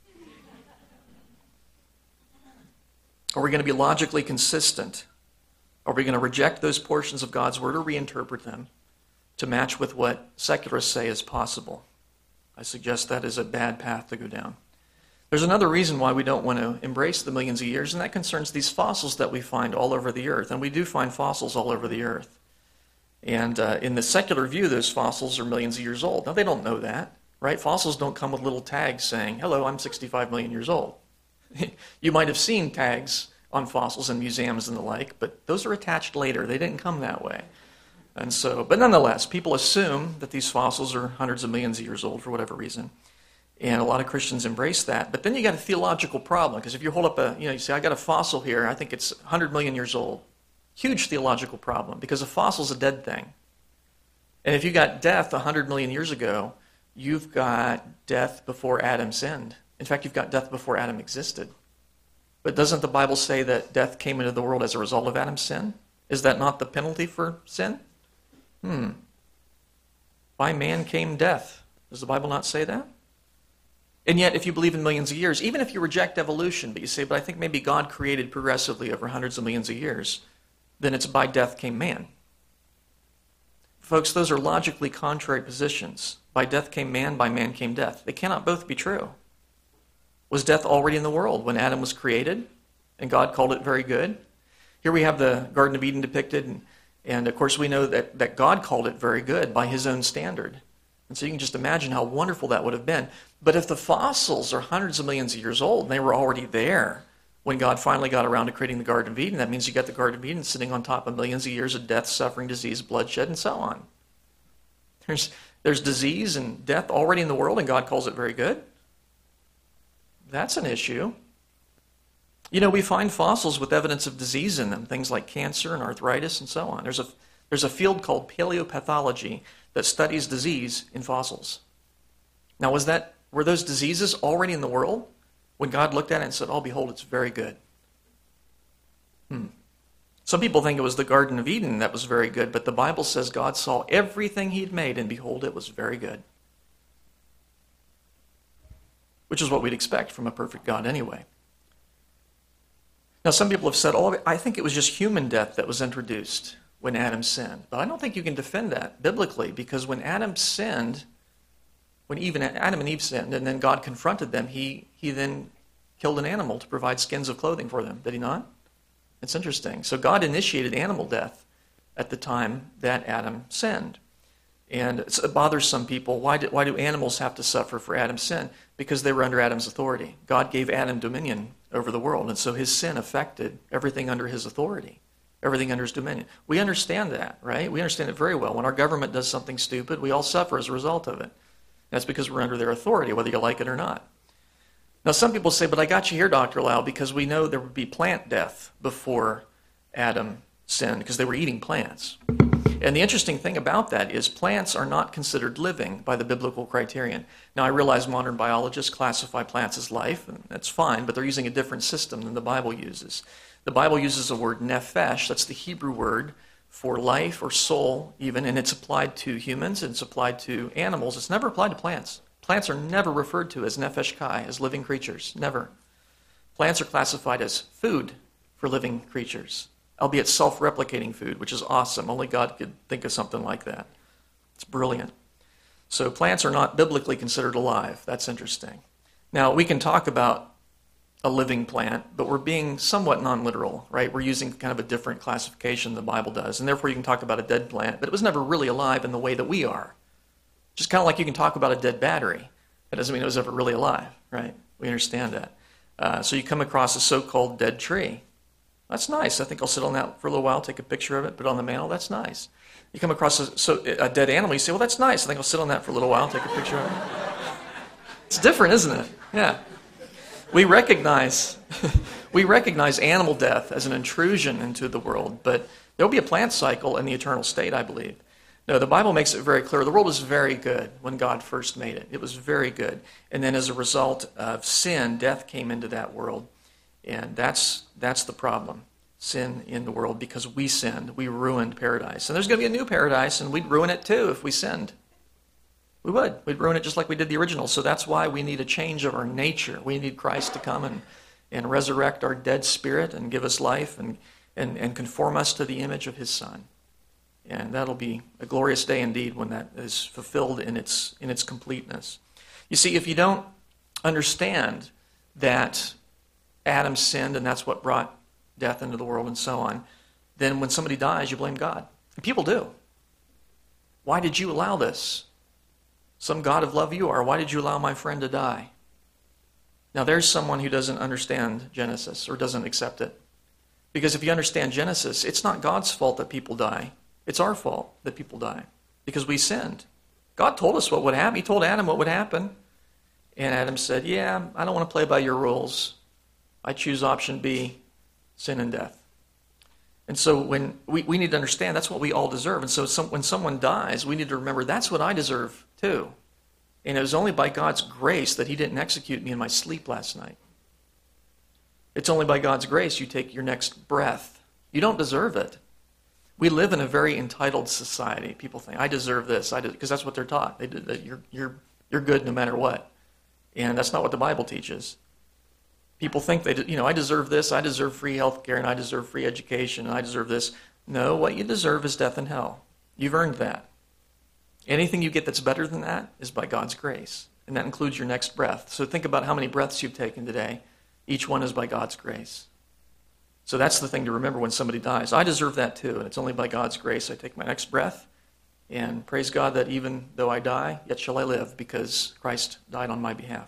Are we going to be logically consistent? Are we going to reject those portions of God's word or reinterpret them to match with what secularists say is possible? I suggest that is a bad path to go down. There's another reason why we don't want to embrace the millions of years, and that concerns these fossils that we find all over the earth. And we do find fossils all over the earth. And uh, in the secular view, those fossils are millions of years old. Now, they don't know that, right? Fossils don't come with little tags saying, hello, I'm sixty-five million years old. You might have seen tags on fossils in museums and the like, but those are attached later. They didn't come that way. And so, but nonetheless, people assume that these fossils are hundreds of millions of years old for whatever reason. And a lot of Christians embrace that. But then you got a theological problem, because if you hold up a, you know, you say, I got a fossil here, I think it's one hundred million years old. Huge theological problem, because a fossil's a dead thing. And if you got death one hundred million years ago, you've got death before Adam sinned. In fact, you've got death before Adam existed. But doesn't the Bible say that death came into the world as a result of Adam's sin? Is that not the penalty for sin? Hmm. By man came death. Does the Bible not say that? And yet, if you believe in millions of years, even if you reject evolution, but you say, but I think maybe God created progressively over hundreds of millions of years, then it's by death came man. Folks, those are logically contrary positions. By death came man, by man came death. They cannot both be true. Was death already in the world when Adam was created and God called it very good? Here we have the Garden of Eden depicted, and, and of course we know that, that God called it very good by his own standard. And so you can just imagine how wonderful that would have been. But if the fossils are hundreds of millions of years old and they were already there when God finally got around to creating the Garden of Eden, that means you got the Garden of Eden sitting on top of millions of years of death, suffering, disease, bloodshed, and so on. There's, there's disease and death already in the world and God calls it very good. That's an issue. You know, we find fossils with evidence of disease in them, things like cancer and arthritis and so on. There's a, there's a field called paleopathology that studies disease in fossils. Now, was that, were those diseases already in the world when God looked at it and said, oh, behold, it's very good? Hmm. Some people think it was the Garden of Eden that was very good, but the Bible says God saw everything he'd made, and behold, it was very good. Which is what we'd expect from a perfect God anyway. Now, some people have said, oh, I think it was just human death that was introduced when Adam sinned. But I don't think you can defend that biblically, because when Adam sinned, when even Adam and Eve sinned, and then God confronted them, he, he then killed an animal to provide skins of clothing for them. Did he not? It's interesting. So God initiated animal death at the time that Adam sinned. And it bothers some people. Why do, why do animals have to suffer for Adam's sin? Because they were under Adam's authority. God gave Adam dominion over the world, and so his sin affected everything under his authority, everything under his dominion. We understand that, right? We understand it very well. When our government does something stupid, we all suffer as a result of it. That's because we're under their authority, whether you like it or not. Now, some people say, but I got you here, Doctor Lau, because we know there would be plant death before Adam sinned, because they were eating plants. And the interesting thing about that is plants are not considered living by the biblical criterion. Now, I realize modern biologists classify plants as life, and that's fine, but they're using a different system than the Bible uses. The Bible uses the word nephesh, that's the Hebrew word for life or soul even, and it's applied to humans, and it's applied to animals. It's never applied to plants. Plants are never referred to as nephesh kai, as living creatures, never. Plants are classified as food for living creatures, albeit self-replicating food, which is awesome. Only God could think of something like that. It's brilliant. So plants are not biblically considered alive. That's interesting. Now, we can talk about a living plant, but we're being somewhat non-literal, right? We're using kind of a different classification than the Bible does, and therefore you can talk about a dead plant, but it was never really alive in the way that we are. Just kind of like you can talk about a dead battery. That doesn't mean it was ever really alive, right? We understand that. Uh, so you come across a so-called dead tree. That's nice. I think I'll sit on that for a little while, take a picture of it, put it on the mantle. That's nice. You come across a, so, a dead animal, you say, well, that's nice. I think I'll sit on that for a little while, take a picture of it. It's different, isn't it? Yeah. We recognize, we recognize animal death as an intrusion into the world, but there will be a plant cycle in the eternal state, I believe. No, the Bible makes it very clear. The world was very good when God first made it. It was very good. And then as a result of sin, death came into that world. And that's that's the problem, sin in the world, because we sinned. We ruined paradise. And there's going to be a new paradise, and we'd ruin it too if we sinned. We would. We'd ruin it just like we did the original. So that's why we need a change of our nature. We need Christ to come and, and resurrect our dead spirit and give us life and, and, and conform us to the image of his Son. And that'll be a glorious day indeed when that is fulfilled in its in its completeness. You see, if you don't understand that Adam sinned and that's what brought death into the world and so on, then when somebody dies, you blame God. And people do. Why did you allow this? Some God of love you are. Why did you allow my friend to die? Now there's someone who doesn't understand Genesis or doesn't accept it. Because if you understand Genesis, it's not God's fault that people die. It's our fault that people die because we sinned. God told us what would happen. He told Adam what would happen. And Adam said, yeah, I don't want to play by your rules. I choose option B, sin and death. And so when we, we need to understand that's what we all deserve. And so some, when someone dies, we need to remember that's what I deserve too. And it was only by God's grace that he didn't execute me in my sleep last night. It's only by God's grace you take your next breath. You don't deserve it. We live in a very entitled society. People think, I deserve this, I because that's what they're taught. They that you're, you're, you're good no matter what. And that's not what the Bible teaches. People think, they, you know, I deserve this, I deserve free health care, and I deserve free education, and I deserve this. No, what you deserve is death and hell. You've earned that. Anything you get that's better than that is by God's grace. And that includes your next breath. So think about how many breaths you've taken today. Each one is by God's grace. So that's the thing to remember when somebody dies. I deserve that too, and it's only by God's grace I take my next breath. And praise God that even though I die, yet shall I live, because Christ died on my behalf.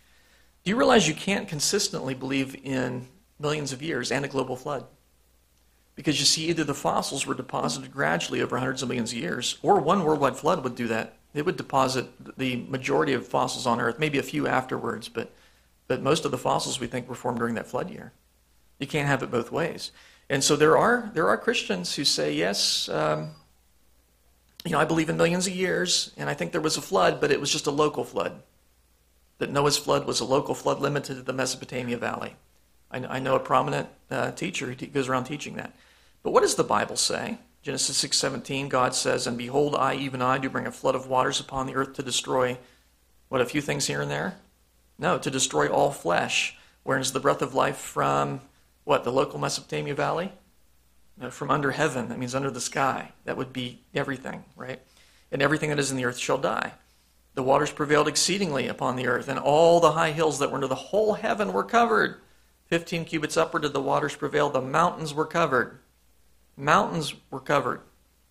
Do you realize you can't consistently believe in millions of years and a global flood? Because you see, either the fossils were deposited gradually over hundreds of millions of years, or one worldwide flood would do that. It would deposit the majority of fossils on Earth, maybe a few afterwards, but, but most of the fossils we think were formed during that flood year. You can't have it both ways. And so there are there are Christians who say, yes, um, you know, I believe in millions of years, and I think there was a flood, but it was just a local flood. That Noah's flood was a local flood limited to the Mesopotamia Valley. I, I know a prominent uh, teacher who goes around teaching that. But what does the Bible say? Genesis six seventeen, God says, and behold, I, even I, do bring a flood of waters upon the earth to destroy, what, a few things here and there? No, to destroy all flesh. Where is the breath of life from, what, the local Mesopotamia Valley? No, from under heaven. That means under the sky. That would be everything, right? And everything that is in the earth shall die. The waters prevailed exceedingly upon the earth, and all the high hills that were under the whole heaven were covered. Fifteen cubits upward did the waters prevail. The mountains were covered. Mountains were covered.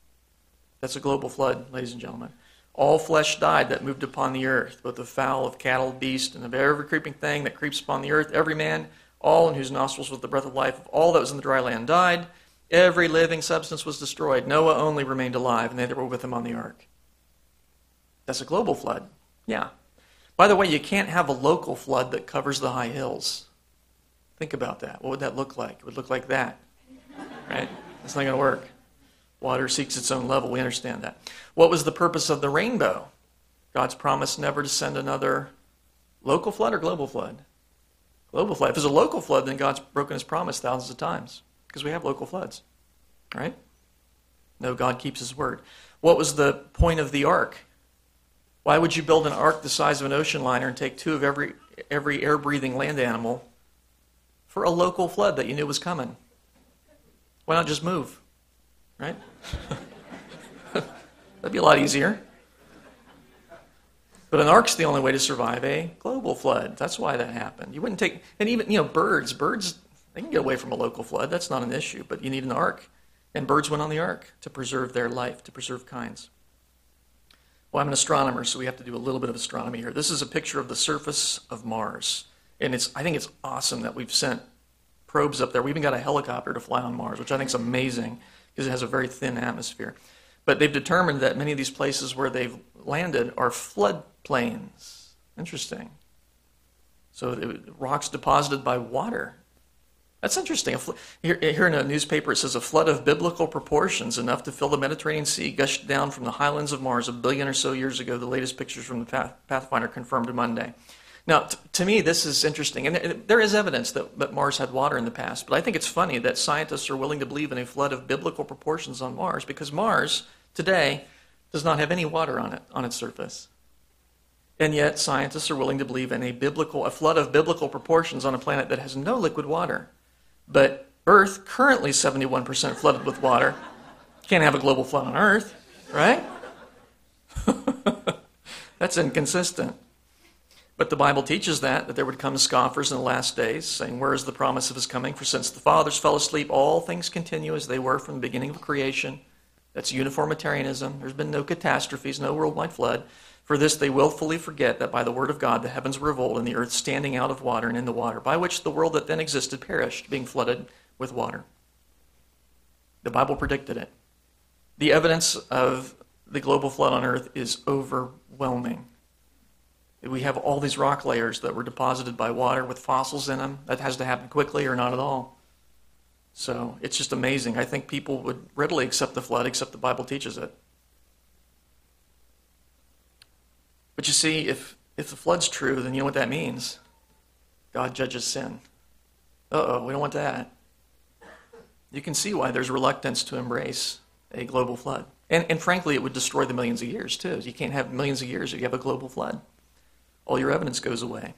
That's a global flood, ladies and gentlemen. All flesh died that moved upon the earth, both of fowl, of cattle, beast, and of every creeping thing that creeps upon the earth. Every man, all in whose nostrils was the breath of life, of all that was in the dry land died. Every living substance was destroyed. Noah only remained alive, and they that were with him on the ark. That's a global flood. Yeah. By the way, you can't have a local flood that covers the high hills. Think about that. What would that look like? It would look like that. Right? That's not going to work. Water seeks its own level. We understand that. What was the purpose of the rainbow? God's promise never to send another local flood or global flood? Global flood. If it's a local flood, then God's broken his promise thousands of times, because we have local floods. Right? No, God keeps his word. What was the point of the ark? Why would you build an ark the size of an ocean liner and take two of every every air-breathing land animal for a local flood that you knew was coming? Why not just move? Right? That'd be a lot easier. But an ark's the only way to survive a global flood. That's why that happened. You wouldn't take, and even, you know, birds, birds, they can get away from a local flood. That's not an issue, but you need an ark. And birds went on the ark to preserve their life, to preserve kinds. Well, I'm an astronomer, so we have to do a little bit of astronomy here. This is a picture of the surface of Mars. And it's I think it's awesome that we've sent probes up there. We even got a helicopter to fly on Mars, which I think is amazing because it has a very thin atmosphere. But they've determined that many of these places where they've landed are floodplains. Interesting. So it, rocks deposited by water. That's interesting. Fl- here, here in a newspaper it says a flood of biblical proportions, enough to fill the Mediterranean Sea, gushed down from the highlands of Mars a billion or so years ago. The latest pictures from the Path- Pathfinder confirmed Monday. Now, t- to me, this is interesting. And there, there is evidence that, that Mars had water in the past. But I think it's funny that scientists are willing to believe in a flood of biblical proportions on Mars, because Mars, today, does not have any water on it, on its surface. And yet, scientists are willing to believe in a biblical, a flood of biblical proportions on a planet that has no liquid water. But Earth, currently seventy-one percent flooded with water, can't have a global flood on Earth, right? That's inconsistent. But the Bible teaches that, that there would come scoffers in the last days, saying, where is the promise of his coming? For since the fathers fell asleep, all things continue as they were from the beginning of creation. That's uniformitarianism. There's been no catastrophes, no worldwide flood. For this they willfully forget that by the word of God the heavens were of old, and the earth standing out of water and in the water, by which the world that then existed perished, being flooded with water. The Bible predicted it. The evidence of the global flood on earth is overwhelming. We have all these rock layers that were deposited by water with fossils in them. That has to happen quickly or not at all. So it's just amazing. I think people would readily accept the flood, except the Bible teaches it. But you see, if, if the flood's true, then you know what that means. God judges sin. Uh-oh, we don't want that. You can see why there's reluctance to embrace a global flood. And, and frankly, it would destroy the millions of years, too. You can't have millions of years if you have a global flood. All your evidence goes away.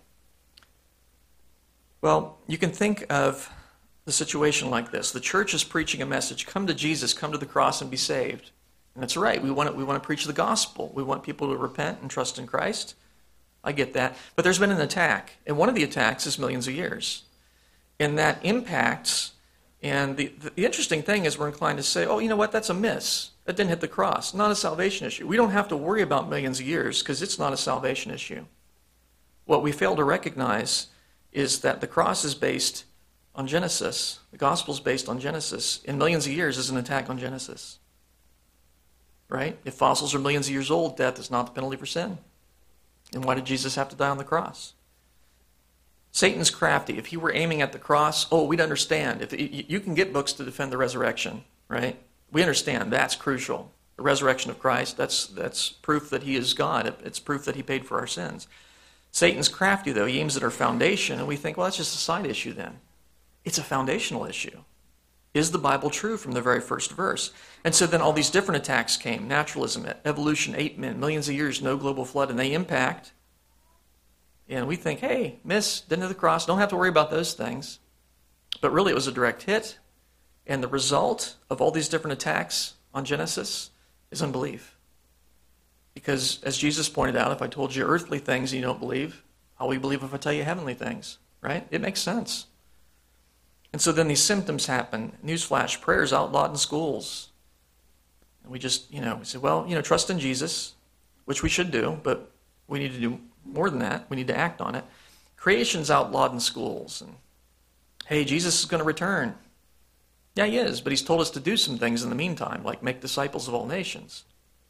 Well, you can think of the situation like this. The church is preaching a message, come to Jesus, come to the cross and be saved. And that's right, we want to, we want to preach the gospel. We want people to repent and trust in Christ. I get that. But there's been an attack, and one of the attacks is millions of years. And that impacts, and the, the interesting thing is we're inclined to say, oh, you know what, that's a miss. That didn't hit the cross. Not a salvation issue. We don't have to worry about millions of years because it's not a salvation issue. What we fail to recognize is that the cross is based on Genesis. The gospel is based on Genesis. And millions of years is an attack on Genesis. Right? If fossils are millions of years old, death is not the penalty for sin. And why did Jesus have to die on the cross? Satan's crafty. If he were aiming at the cross, oh, we'd understand. If you can get books to defend the resurrection, right? We understand that's crucial. The resurrection of Christ, that's that's proof that he is God. It's proof that he paid for our sins. Satan's crafty, though. He aims at our foundation, and we think, well, that's just a side issue then. It's a foundational issue. Is the Bible true from the very first verse? And so then all these different attacks came. Naturalism, evolution, eight men, millions of years, no global flood, and they impact. And we think, hey, miss, didn't hit the cross, don't have to worry about those things. But really it was a direct hit. And the result of all these different attacks on Genesis is unbelief. Because as Jesus pointed out, if I told you earthly things and you don't believe, how will you believe if I tell you heavenly things? Right? It makes sense. And so then these symptoms happen. Newsflash, prayers outlawed in schools. And we just, you know, we say, well, you know, trust in Jesus, which we should do, but we need to do more than that. We need to act on it. Creation's outlawed in schools. And, hey, Jesus is going to return. Yeah, he is, but he's told us to do some things in the meantime, like make disciples of all nations.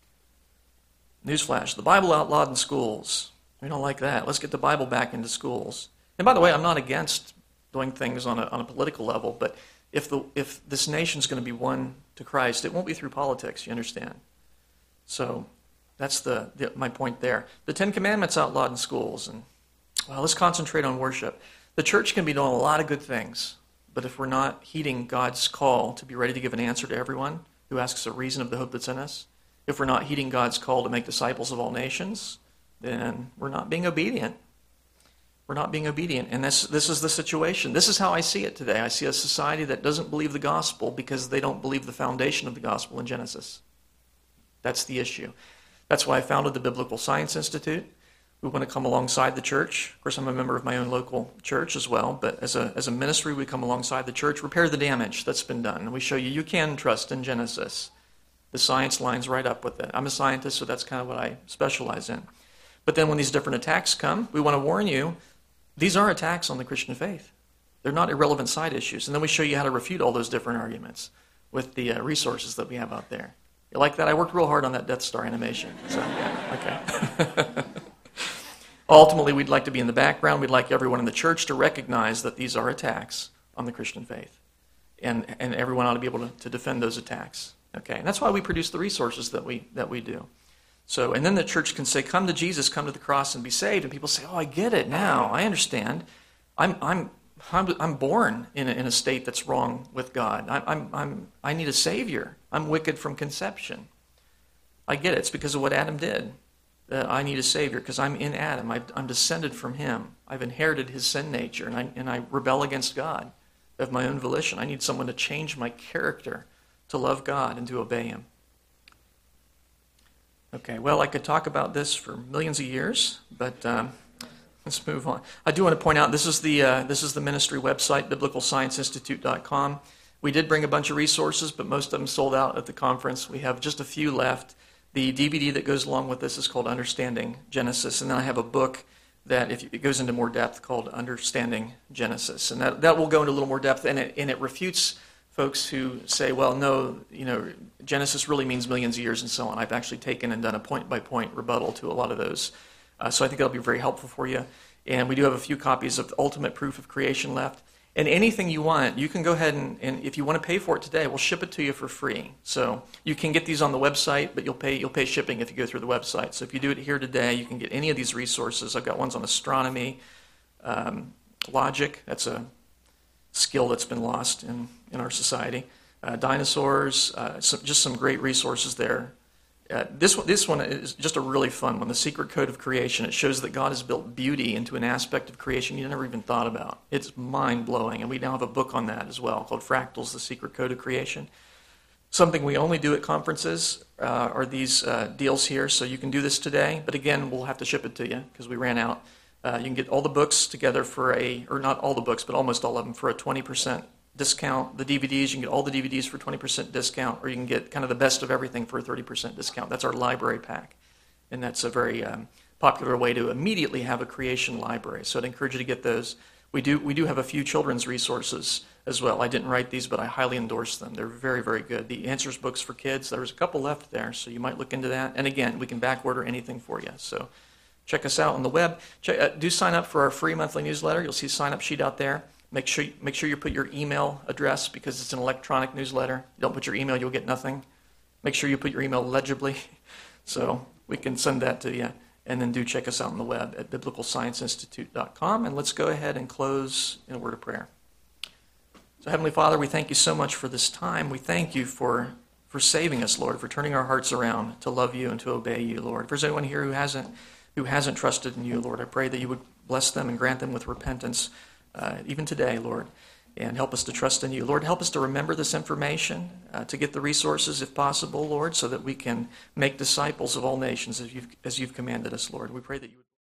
Newsflash, the Bible outlawed in schools. We don't like that. Let's get the Bible back into schools. And by the way, I'm not against doing things on a, on a political level, but if the if this nation's going to be won to Christ, it won't be through politics, you understand? So that's the, the my point there. The Ten Commandments outlawed in schools, and well, let's concentrate on worship. The church can be doing a lot of good things, but if we're not heeding God's call to be ready to give an answer to everyone who asks a reason of the hope that's in us, if we're not heeding God's call to make disciples of all nations, then we're not being obedient. We're not being obedient. And this, this is the situation. This is how I see it today. I see a society that doesn't believe the gospel because they don't believe the foundation of the gospel in Genesis. That's the issue. That's why I founded the Biblical Science Institute. We want to come alongside the church. Of course, I'm a member of my own local church as well, but as a, as a ministry, we come alongside the church, repair the damage that's been done. And we show you you can trust in Genesis. The science lines right up with it. I'm a scientist, so that's kind of what I specialize in. But then when these different attacks come, we want to warn you, these are attacks on the Christian faith. They're not irrelevant side issues. And then we show you how to refute all those different arguments with the uh, resources that we have out there. You like that? I worked real hard on that Death Star animation. So, yeah, okay. Ultimately, we'd like to be in the background. We'd like everyone in the church to recognize that these are attacks on the Christian faith. And, and everyone ought to be able to, to defend those attacks. Okay, and that's why we produce the resources that we that we do. So, and then the church can say, "Come to Jesus, come to the cross, and be saved." And people say, "Oh, I get it now. I understand. I'm I'm I'm, I'm born in a, in a state that's wrong with God. I, I'm I'm I need a savior. I'm wicked from conception. I get it. It's because of what Adam did. Uh, I need a savior because I'm in Adam. I, I'm descended from him. I've inherited his sin nature, and I and I rebel against God of my own volition. I need someone to change my character." To love God and to obey him. Okay, well, I could talk about this for millions of years, but um, let's move on. I do want to point out this is the uh, this is the ministry website, biblical science institute dot com. We did bring a bunch of resources, but most of them sold out at the conference. We have just a few left. The D V D that goes along with this is called Understanding Genesis, and then I have a book that if it goes into more depth called Understanding Genesis, and that, that will go into a little more depth, and it and it refutes folks who say, well, no, you know, Genesis really means millions of years and so on. I've actually taken and done a point-by-point rebuttal to a lot of those. Uh, so I think that'll be very helpful for you. And we do have a few copies of Ultimate Proof of Creation left. And anything you want, you can go ahead and, and if you want to pay for it today, we'll ship it to you for free. So you can get these on the website, but you'll pay you'll pay shipping if you go through the website. So if you do it here today, you can get any of these resources. I've got ones on astronomy, um, logic. That's a skill that's been lost in, in our society. Uh, dinosaurs, uh, some, just some great resources there. Uh, this one, this one is just a really fun one, The Secret Code of Creation. It shows that God has built beauty into an aspect of creation you never even thought about. It's mind-blowing, and we now have a book on that as well called Fractals, The Secret Code of Creation. Something we only do at conferences uh, are these uh, deals here, so you can do this today, but again, we'll have to ship it to you because we ran out. Uh, you can get all the books together for a, or not all the books, but almost all of them for a twenty percent discount. The D V Ds, you can get all the D V Ds for twenty percent discount, or you can get kind of the best of everything for a thirty percent discount. That's our library pack, and that's a very um, popular way to immediately have a creation library. So I'd encourage you to get those. We do we do have a few children's resources as well. I didn't write these, but I highly endorse them. They're very, very good. The Answers books for kids, there's a couple left there, so you might look into that. And again, we can back order anything for you. So check us out on the web. Check, uh, do sign up for our free monthly newsletter. You'll see a sign-up sheet out there. Make sure, make sure you put your email address because it's an electronic newsletter. You don't put your email, you'll get nothing. Make sure you put your email legibly so we can send that to you. And then do check us out on the web at biblical science institute dot com. And let's go ahead and close in a word of prayer. So Heavenly Father, we thank you so much for this time. We thank you for, for saving us, Lord, for turning our hearts around to love you and to obey you, Lord. If there's anyone here who hasn't, who hasn't trusted in you, Lord, I pray that you would bless them and grant them with repentance. Uh, even today, Lord, and help us to trust in you. Lord, help us to remember this information, uh, to get the resources if possible, Lord, so that we can make disciples of all nations as you've, as you've commanded us, Lord. We pray that you would